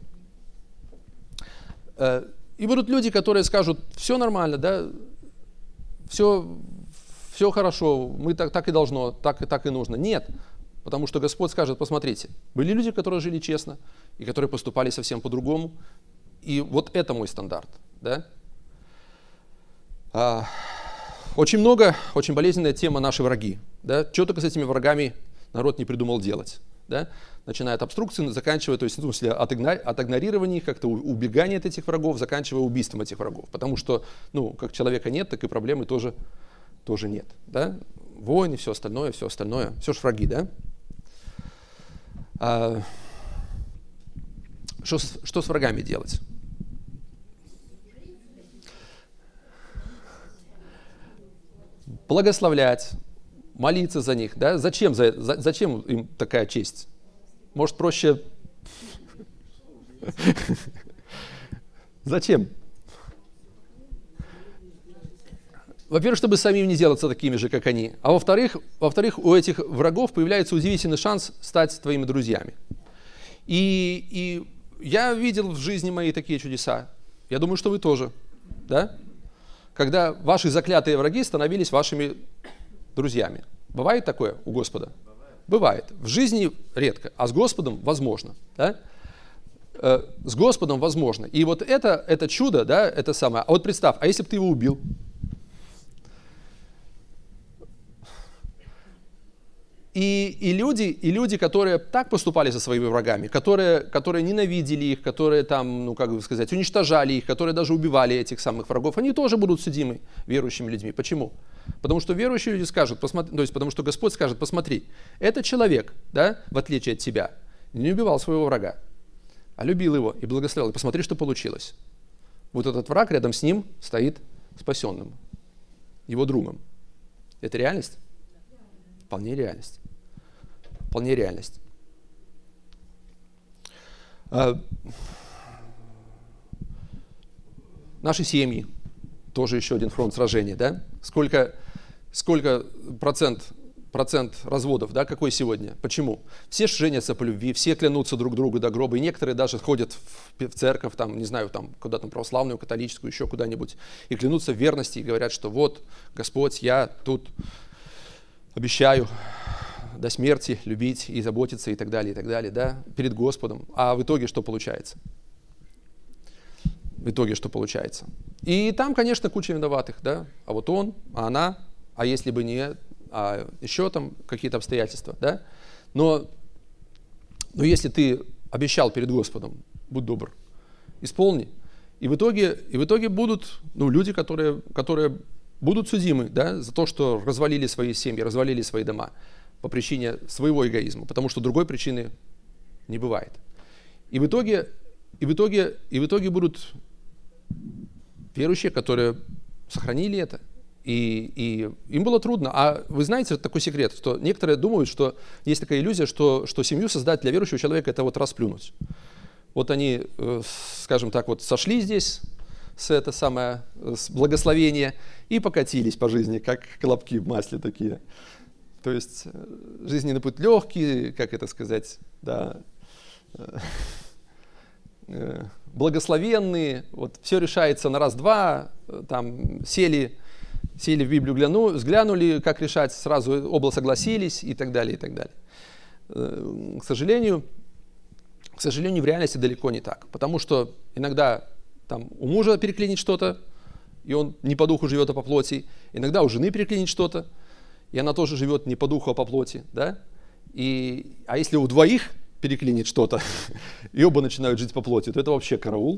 И будут люди, которые скажут, все нормально, да, все, все хорошо, мы так, так и должно, так и, так и нужно. Нет, потому что Господь скажет, посмотрите, были люди, которые жили честно, и которые поступали совсем по-другому, и вот это мой стандарт. Да? А, очень много, очень болезненная тема наши враги. Да? Что только с этими врагами народ не придумал делать. Да? Начиная от обструкции, заканчивая, то есть, в смысле, от, игнор, от игнорирования их, как-то убегания от этих врагов, заканчивая убийством этих врагов. Потому что, ну, как человека нет, так и проблемы тоже, тоже нет. Да? Войны, все остальное, все остальное, все ж враги, да? А, что, что с врагами делать? Благословлять, молиться за них, да? Зачем, за, за, зачем им такая честь? Может, проще... Зачем? Во-первых, чтобы самим не делаться такими же, как они. А во-вторых, во-вторых, у этих врагов появляется удивительный шанс стать твоими друзьями. И, и я видел в жизни моей такие чудеса. Я думаю, что вы тоже. Да? Когда ваши заклятые враги становились вашими друзьями. Бывает такое у Господа? бывает. В жизни редко, а с Господом возможно. Да? С Господом возможно. И вот это, это чудо, да, это самое. А вот представь, а если бы ты его убил? И, и, люди, и люди, которые так поступали со своими врагами, которые, которые ненавидели их, которые там, ну как бы сказать, уничтожали их, которые даже убивали этих самых врагов, они тоже будут судимы верующими людьми. Почему? Потому что верующие люди скажут, посмотри, то есть потому что Господь скажет, посмотри, этот человек, да, в отличие от тебя, не убивал своего врага, а любил его и благословил. И посмотри, что получилось. Вот этот враг рядом с ним стоит спасенным, его другом. Это реальность? Вполне реальность. Вполне реальность. А, наши семьи, тоже еще один фронт сражения, да? Сколько, сколько процент, процент разводов, да, какой сегодня? Почему? Все женятся по любви, все клянутся друг другу до гроба, и некоторые даже ходят в, в церковь, там, не знаю, там, куда там, православную, католическую, еще куда-нибудь, и клянутся в верности, и говорят, что вот, Господь, я тут обещаю до смерти любить и заботиться и так далее, и так далее, да, перед Господом. А в итоге что получается? В итоге что получается? И там, конечно, куча виноватых, да, а вот он, а она, а если бы не, а еще там какие-то обстоятельства, да. Но, но если ты обещал перед Господом, будь добр, исполни. И в итоге, и в итоге будут, ну, люди, которые, которые будут судимы, да, за то, что развалили свои семьи, развалили свои дома по причине своего эгоизма, потому что другой причины не бывает. И в итоге, и в итоге, и в итоге будут верующие, которые сохранили это, и, и им было трудно. А вы знаете такой секрет, что некоторые думают, что есть такая иллюзия, что, что семью создать для верующего человека — это вот расплюнуть. Вот они, скажем так, вот сошли здесь, с это самое, с благословения, и покатились по жизни, как колобки в масле такие. То есть жизненный путь легкий, как это сказать, да, благословенный, вот все решается на раз-два, там сели, сели в Библию, гляну, взглянули, как решать, сразу оба согласились и так далее, и так далее. К сожалению, к сожалению, в реальности далеко не так, потому что иногда там у мужа переклинит что-то, и он не по духу живет, а по плоти. Иногда у жены переклинит что-то, и она тоже живет не по духу, а по плоти. Да? И, а если у двоих переклинит что-то, и оба начинают жить по плоти, то это вообще караул.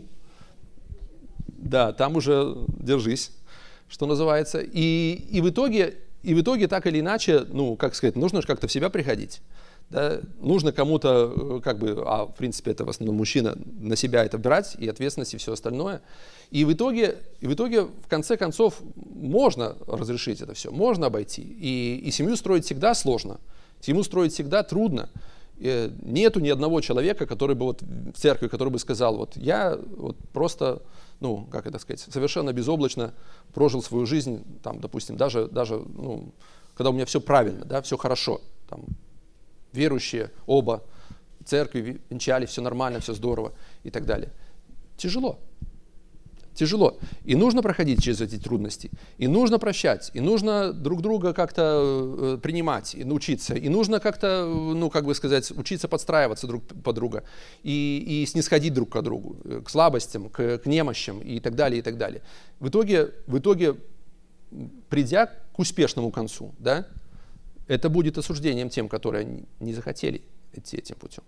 Да, там уже держись, что называется. И, и, в итоге, и в итоге так или иначе, ну, как сказать, нужно же как-то в себя приходить. Да, нужно кому-то, как бы, а в принципе это в основном мужчина, на себя это брать, и ответственность, и все остальное. И в итоге, и в итоге, в конце концов, можно разрешить это все, можно обойти. И, и семью строить всегда сложно, семью строить всегда трудно. И нету ни одного человека, который бы вот в церкви, который бы сказал, вот я вот просто, ну, как это сказать, совершенно безоблачно прожил свою жизнь, там, допустим, даже, даже ну, когда у меня все правильно, да, все хорошо, там, верующие оба, в церкви венчали, все нормально, все здорово и так далее. Тяжело. Тяжело. И нужно проходить через эти трудности. И нужно прощать. И нужно друг друга как-то принимать и научиться. И нужно как-то, ну, как бы сказать, учиться подстраиваться друг под друга. И, и снисходить друг к другу. К слабостям, к, к немощам и так далее, и так далее. В итоге, в итоге, придя к успешному концу, да, это будет осуждением тем, которые не захотели идти этим путем.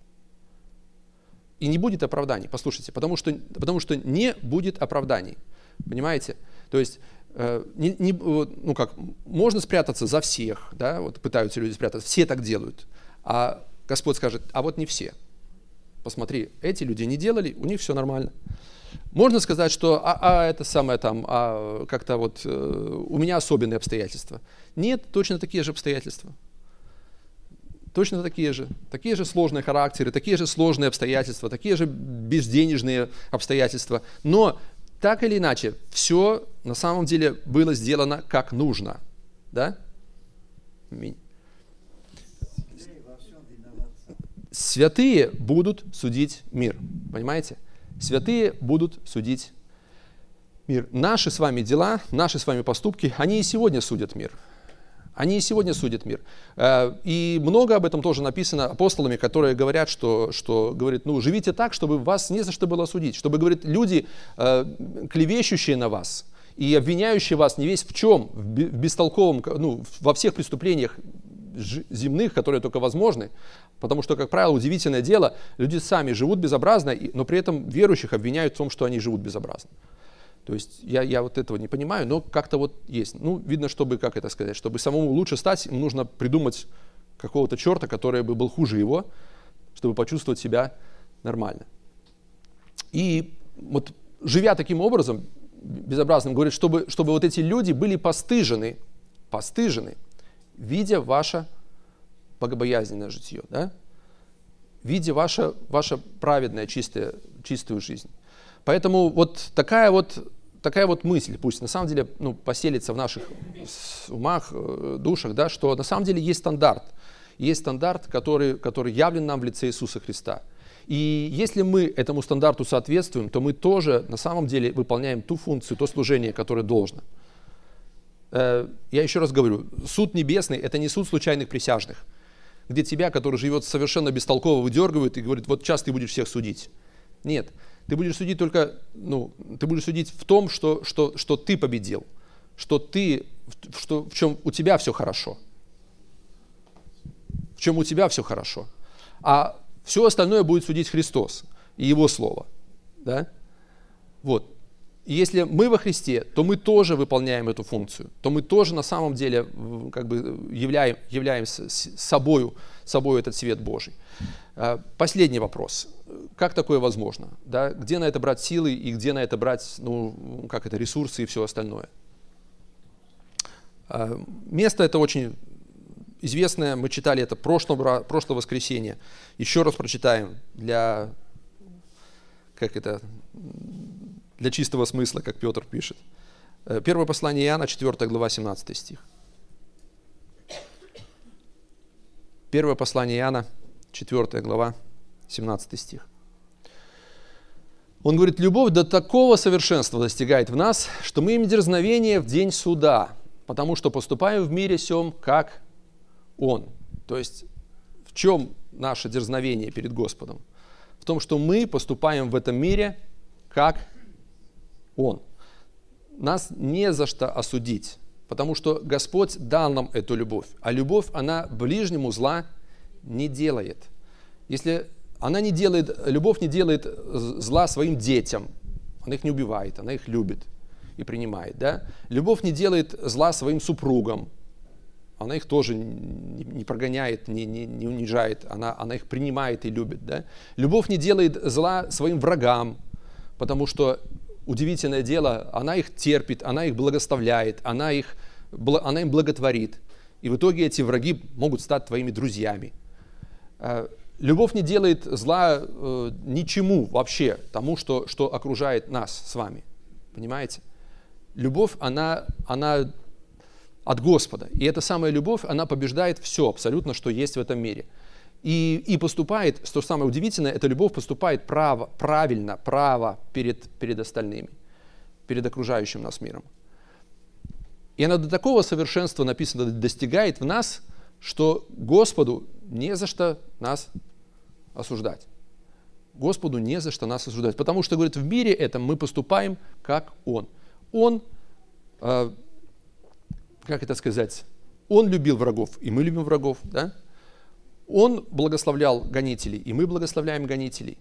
И не будет оправданий, послушайте, потому что, потому что не будет оправданий, понимаете? То есть, э, не, не, ну как, можно спрятаться за всех, да, вот пытаются люди спрятаться, все так делают, а Господь скажет, а вот не все. Посмотри, эти люди не делали, у них все нормально. Можно сказать, что а, а это самое там, а как-то вот э, у меня особенные обстоятельства. Нет, точно такие же обстоятельства. Точно такие же. Такие же сложные характеры, такие же сложные обстоятельства, такие же безденежные обстоятельства. Но так или иначе, все на самом деле было сделано как нужно. Да? Аминь. Святые будут судить мир. Понимаете? Святые будут судить мир. Наши с вами дела, наши с вами поступки, они и сегодня судят мир. Они и сегодня судят мир. И много об этом тоже написано апостолами, которые говорят, что, что говорит, ну, живите так, чтобы вас не за что было судить. Чтобы, говорит, люди, клевещущие на вас и обвиняющие вас не весь в чем, в бестолковом, ну, во всех преступлениях земных, которые только возможны. Потому что, как правило, удивительное дело, люди сами живут безобразно, но при этом верующих обвиняют в том, что они живут безобразно. То есть я, я вот этого не понимаю, но как-то вот есть. Ну, видно, чтобы, как это сказать, чтобы самому лучше стать, им нужно придумать какого-то черта, который бы был хуже его, чтобы почувствовать себя нормально. И вот живя таким образом, безобразным, говорит, чтобы, чтобы вот эти люди были постыжены, постыжены, видя ваше богобоязненное житье, да? Видя ваше, ваше праведное, чистое, чистую жизнь. Поэтому вот такая вот, такая вот мысль, пусть на самом деле ну, поселится в наших умах, душах, да, что на самом деле есть стандарт. Есть стандарт, который, который явлен нам в лице Иисуса Христа. И если мы этому стандарту соответствуем, то мы тоже на самом деле выполняем ту функцию, то служение, которое должно. Я еще раз говорю, суд небесный – это не суд случайных присяжных, где тебя, который живет совершенно бестолково, выдергивают и говорит, вот сейчас ты будешь всех судить. Нет. Ты будешь судить только, ну, ты будешь судить в том, что, что, что ты победил, что ты, что, в чем у тебя все хорошо, в чем у тебя все хорошо, а все остальное будет судить Христос и Его Слово, да? Вот. И если мы во Христе, то мы тоже выполняем эту функцию, то мы тоже на самом деле как бы являем, являемся собою, собою этот свет Божий. Последний вопрос. Как такое возможно? Да? Где на это брать силы и где на это брать, ну, как это, ресурсы и все остальное? Место это очень известное, мы читали это прошлое, прошлое воскресенье. Еще раз прочитаем для, как это, для чистого смысла, как Петр пишет. Первое послание Иоанна, четвёртая глава, семнадцатый стих. Первое послание Иоанна, четвёртая глава, семнадцатый стих. Он говорит, любовь до такого совершенства достигает в нас, что мы имеем дерзновение в день суда, потому что поступаем в мире сем, как Он. То есть в чем наше дерзновение перед Господом? В том, что мы поступаем в этом мире, как Он. Нас не за что осудить, потому что Господь дал нам эту любовь, а любовь, она ближнему зла не делает. Если она не делает, любовь не делает зла своим детям, она их не убивает, она их любит и принимает. Да? Любовь не делает зла своим супругам, она их тоже не, не прогоняет, не, не, не унижает, она, она их принимает и любит. Да? Любовь не делает зла своим врагам, потому что, удивительное дело, она их терпит, она их благословляет, она, их, она им благотворит. И в итоге эти враги могут стать твоими друзьями. Любовь не делает зла э, ничему вообще, тому, что, что окружает нас с вами. Понимаете? Любовь, она, она от Господа. И эта самая любовь, она побеждает все абсолютно, что есть в этом мире. И, и поступает, что самое удивительное, эта любовь поступает право, правильно, право перед, перед остальными, перед окружающим нас миром. И она до такого совершенства, написано, достигает в нас, что Господу не за что нас осуждать. Господу не за что нас осуждать. Потому что, говорит, в мире этом мы поступаем, как Он. Он, э, как это сказать, Он любил врагов, и мы любим врагов. Да? Он благословлял гонителей, и мы благословляем гонителей.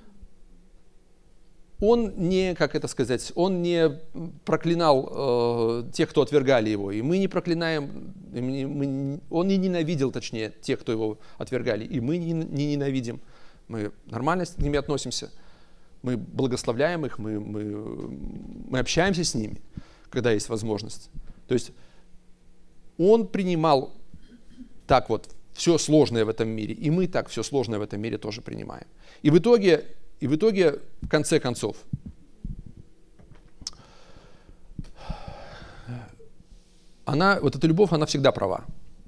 Он не, как это сказать, он не проклинал э, тех, кто отвергали его, и мы не проклинаем, мы, мы, он не ненавидел, точнее, тех, кто его отвергали, и мы не, не ненавидим. Мы нормально с ними относимся, мы благословляем их, мы, мы, мы общаемся с ними, когда есть возможность. То есть он принимал так вот все сложное в этом мире, и мы так все сложное в этом мире тоже принимаем. И в итоге... И в итоге, в конце концов, она, вот эта любовь, она всегда права.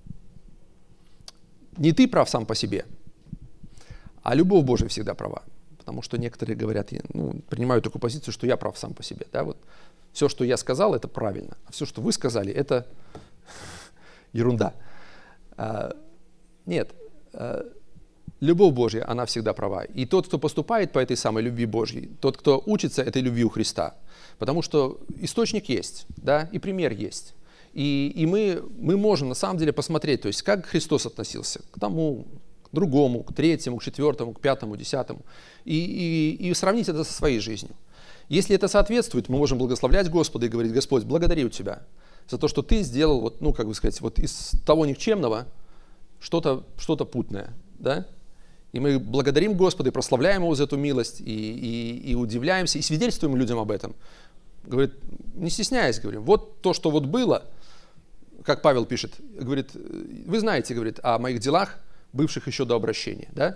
Не ты прав сам по себе, а любовь Божия всегда права. Потому что некоторые говорят, ну, принимают такую позицию, что я прав сам по себе. Да? Вот все, что я сказал, это правильно. А все, что вы сказали, это, ерунда. Нет, любовь Божья, она всегда права. И тот, кто поступает по этой самой любви Божьей, тот, кто учится этой любви у Христа, потому что источник есть, да, и пример есть. И, и мы, мы можем на самом деле посмотреть, то есть как Христос относился к тому, к другому, к третьему, к четвертому, к пятому, десятому, и, и, и сравнить это со своей жизнью. Если это соответствует, мы можем благословлять Господа и говорить: Господь, благодарю Тебя за то, что Ты сделал, вот, ну, как бы сказать, вот из того никчемного что-то, что-то путное, да? И мы благодарим Господа и прославляем Его за эту милость, и, и, и удивляемся, и свидетельствуем людям об этом. Говорит, не стесняясь, говорим, вот то, что вот было, как Павел пишет, говорит, вы знаете, говорит, о моих делах, бывших еще до обращения, да?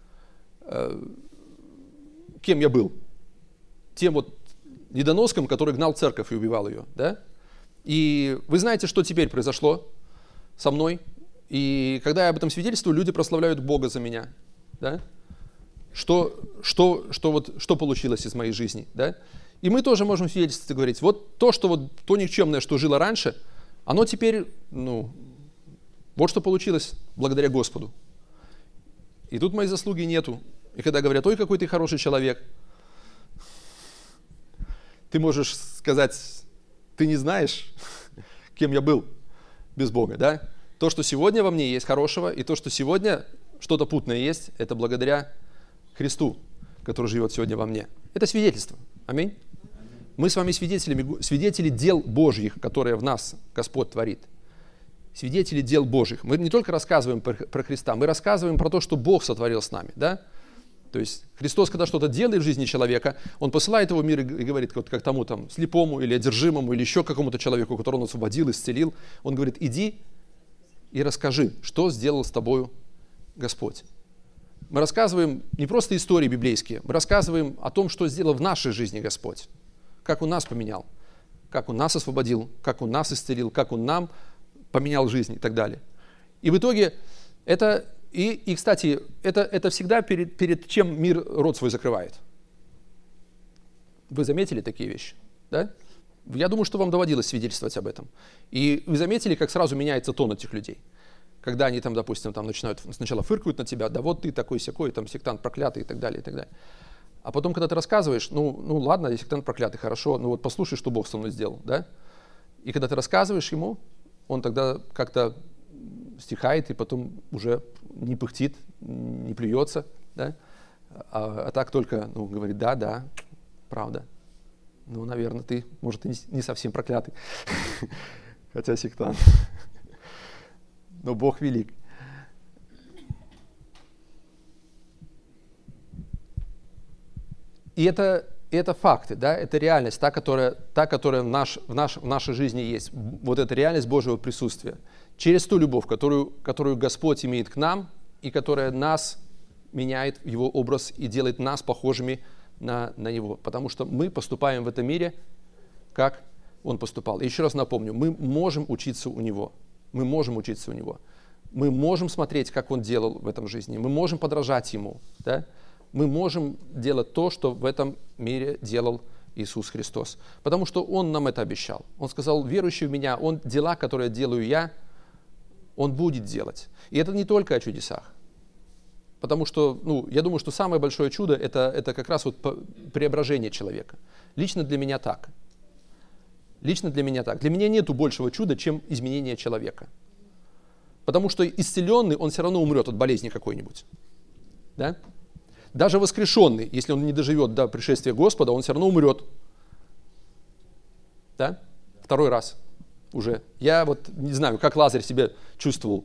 Кем я был? Тем вот недоноском, который гнал церковь и убивал ее, да? И вы знаете, что теперь произошло со мной? И когда я об этом свидетельствую, люди прославляют Бога за меня, да? Что, что, что, вот, что получилось из моей жизни, да? И мы тоже можем свидетельствовать и говорить, вот то, что вот то никчемное, что жило раньше, оно теперь, ну, вот что получилось благодаря Господу. И тут моей заслуги нету. И когда говорят, ой, какой ты хороший человек, ты можешь сказать, ты не знаешь, кем я был без Бога, да? То, что сегодня во мне есть хорошего, и то, что сегодня что-то путное есть, это благодаря Христу, который живет сегодня во мне. Это свидетельство. Аминь. Мы с вами свидетели, свидетели дел Божьих, которые в нас Господь творит. Свидетели дел Божьих. Мы не только рассказываем про, про Христа, мы рассказываем про то, что Бог сотворил с нами. Да? То есть Христос, когда что-то делает в жизни человека, Он посылает его в мир и говорит, вот как тому там слепому или одержимому, или еще какому-то человеку, которого Он освободил, исцелил. Он говорит, иди и расскажи, что сделал с тобою Господь. Мы рассказываем не просто истории библейские, мы рассказываем о том, что сделал в нашей жизни Господь. Как Он нас поменял, как Он нас освободил, как Он нас исцелил, как Он нам поменял жизнь и так далее. И в итоге это, и, и кстати, это, это всегда перед, перед чем мир рот свой закрывает. Вы заметили такие вещи? Да? Я думаю, что вам доводилось свидетельствовать об этом. И вы заметили, как сразу меняется тон этих людей. Когда они там, допустим, там начинают сначала фыркают на тебя, да вот ты такой-сякой, там сектант проклятый и так далее, и так далее. А потом, когда ты рассказываешь, ну, ну ладно, если сектант проклятый, хорошо, ну вот послушай, что Бог со мной сделал, да? И когда ты рассказываешь ему, он тогда как-то стихает и потом уже не пыхтит, не плюется, да? А, а так только, ну, говорит, да, да, правда. Ну, наверное, ты, может, и не совсем проклятый, хотя сектант. Но Бог велик. И это, это факты, да, это реальность, та, которая, та, которая в, наш, в, наш, в нашей жизни есть. Вот эта реальность Божьего присутствия. Через ту любовь, которую, которую Господь имеет к нам, и которая нас меняет в Его образ и делает нас похожими на, на Него. Потому что мы поступаем в этом мире, как Он поступал. И еще раз напомню, мы можем учиться у Него. Мы можем учиться у Него. Мы можем смотреть, как Он делал в этом жизни. Мы можем подражать Ему, да? Мы можем делать то, что в этом мире делал Иисус Христос. Потому что Он нам это обещал. Он сказал, верующий в Меня, Он дела, которые делаю Я, Он будет делать. И это не только о чудесах. Потому что, ну, я думаю, что самое большое чудо это, это как раз вот преображение человека. Лично для меня так. Лично для меня так. Для меня нету большего чуда, чем изменение человека. Потому что исцеленный, он все равно умрет от болезни какой-нибудь. Да? Даже воскрешенный, если он не доживет до пришествия Господа, он все равно умрет. Да? Второй раз уже. Я вот не знаю, как Лазарь себя чувствовал.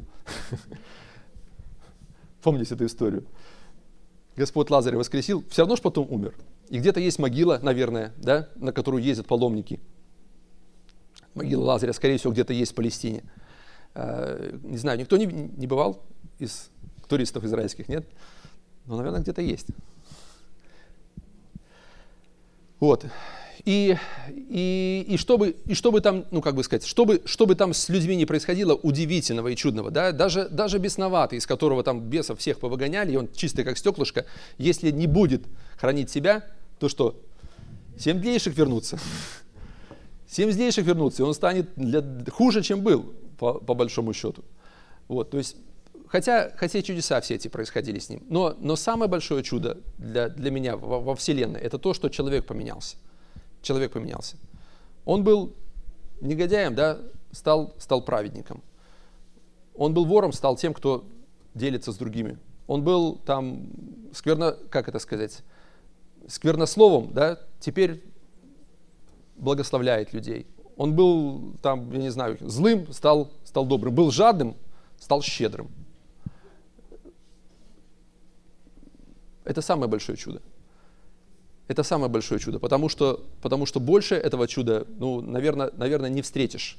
Помните эту историю? Господь Лазаря воскресил, все равно же потом умер. И где-то есть могила, наверное, да, на которую ездят паломники. Могила Лазаря, скорее всего, где-то есть в Палестине. Не знаю, никто не, не бывал из туристов израильских, нет? Но, наверное, где-то есть. Вот. И, и, и, чтобы, и чтобы там, ну, как бы сказать, чтобы, чтобы там с людьми не происходило удивительного и чудного, да, даже, даже бесноватый, из которого там бесов всех повыгоняли, и он чистый как стеклышко, если не будет хранить себя, то что? Семь злейших вернутся. Семь злейших вернутся, и он станет для, хуже, чем был. по, по большому счету. Вот, то есть, хотя, хотя чудеса все эти происходили с ним. Но, но самое большое чудо для, для меня во, во Вселенной — это то, что человек поменялся. Человек поменялся. Он был негодяем, да, стал, стал праведником. Он был вором, стал тем, кто делится с другими. Он был там скверно, как это сказать, сквернословом, да, теперь благословляет людей. Он был там, я не знаю, злым, стал, стал добрым. Был жадным, стал щедрым. Это самое большое чудо. Это самое большое чудо, потому что, потому что больше этого чуда, ну, наверное, наверное, не встретишь.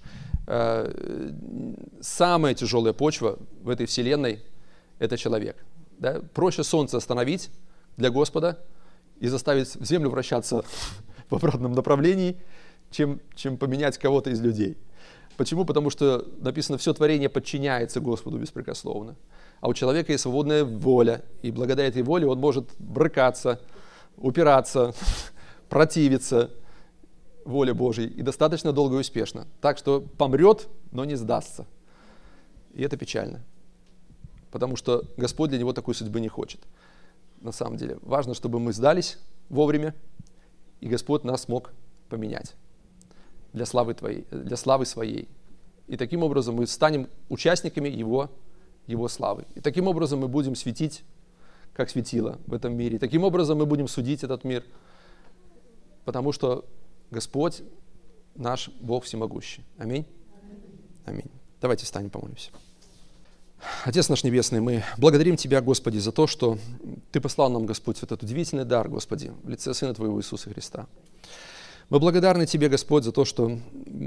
Самая тяжелая почва в этой вселенной – это человек. Да? Проще солнце остановить для Господа и заставить землю вращаться в обратном направлении, чем, чем поменять кого-то из людей. Почему? Потому что написано, все творение подчиняется Господу беспрекословно. А у человека есть свободная воля, и благодаря этой воле он может брыкаться, упираться, противиться воле Божьей, и достаточно долго и успешно. Так что помрет, но не сдастся. И это печально. Потому что Господь для него такой судьбы не хочет. На самом деле, важно, чтобы мы сдались вовремя, и Господь нас смог поменять для славы Твоей, для славы Своей. И таким образом мы станем участниками Его, Его славы. И таким образом мы будем светить, как светило в этом мире. И таким образом мы будем судить этот мир, потому что Господь наш Бог всемогущий. Аминь. Аминь. Давайте встанем, помолимся. Отец наш Небесный, мы благодарим Тебя, Господи, за то, что Ты послал нам, Господь, вот этот удивительный дар, Господи, в лице Сына Твоего Иисуса Христа. Мы благодарны Тебе, Господь, за то, что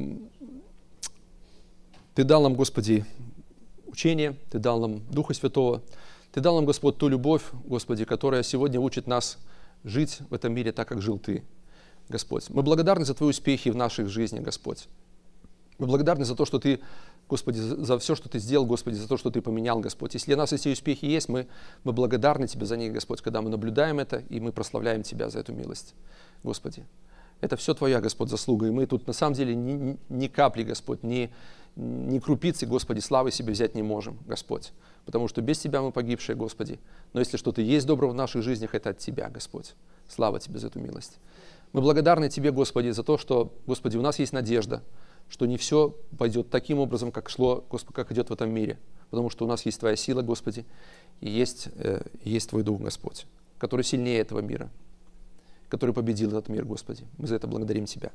Ты дал нам, Господи, учение, Ты дал нам Духа Святого, Ты дал нам, Господь, ту любовь, Господи, которая сегодня учит нас жить в этом мире так, как жил Ты, Господь. Мы благодарны за Твои успехи в наших жизнях, Господь. Мы благодарны за то, что Ты, Господи, за все, что Ты сделал, Господи, за то, что Ты поменял, Господь. Если у нас эти успехи есть, мы, мы благодарны Тебе за них, Господь, когда мы наблюдаем это, и мы прославляем Тебя за эту милость, Господи. Это все Твоя, Господь, заслуга, и мы тут на самом деле ни, ни капли, Господь, ни, ни крупицы, Господи, славы себе взять не можем, Господь. Потому что без Тебя мы погибшие, Господи. Но если что-то есть доброго в наших жизнях, это от Тебя, Господь. Слава Тебе за эту милость. Мы благодарны Тебе, Господи, за то, что, Господи, у нас есть надежда, что не все пойдет таким образом, как шло, Господи, как идет в этом мире. Потому что у нас есть Твоя сила, Господи, и есть, э, есть Твой Дух, Господь, который сильнее этого мира, который победил этот мир, Господи. Мы за это благодарим Тебя.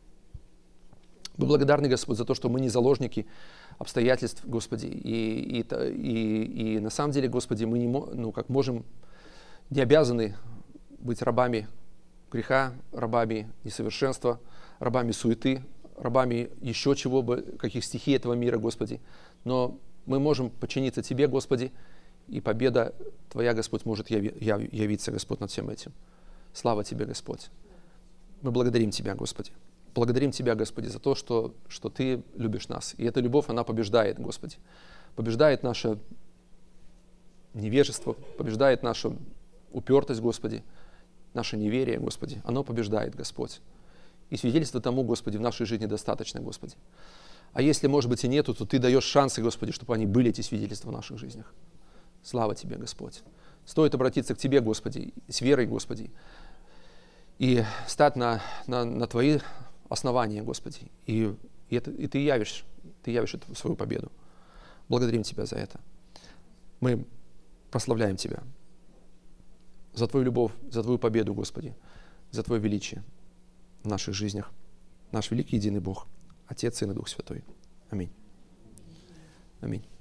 Мы благодарны, Господь, за то, что мы не заложники обстоятельств, Господи, и, и, и, и на самом деле, Господи, мы не, ну, как можем, не обязаны быть рабами греха, рабами несовершенства, рабами суеты, рабами еще чего бы, каких стихий этого мира, Господи. Но мы можем подчиниться Тебе, Господи, и победа Твоя, Господь, может яви, явиться, Господь, над всем этим. Слава Тебе, Господь. Мы благодарим Тебя, Господи. Благодарим Тебя, Господи, за то, что, что Ты любишь нас. И эта любовь, она побеждает, Господи. Побеждает наше невежество, побеждает нашу упертость, Господи, наше неверие, Господи. Оно побеждает, Господь. И свидетельства тому, Господи, в нашей жизни достаточно, Господи. А если, может быть, и нету, то Ты даешь шансы, Господи, чтобы они были, эти свидетельства в наших жизнях. Слава Тебе, Господь. Стоит обратиться к Тебе, Господи, с верой, Господи, и стать на, на, на Твои основания, Господи. И, и, это, и Ты явишь, Ты явишь эту свою победу. Благодарим Тебя за это. Мы прославляем Тебя за Твою любовь, за Твою победу, Господи, за Твое величие в наших жизнях. Наш великий единый Бог, Отец, Сын и Дух Святой. Аминь. Аминь.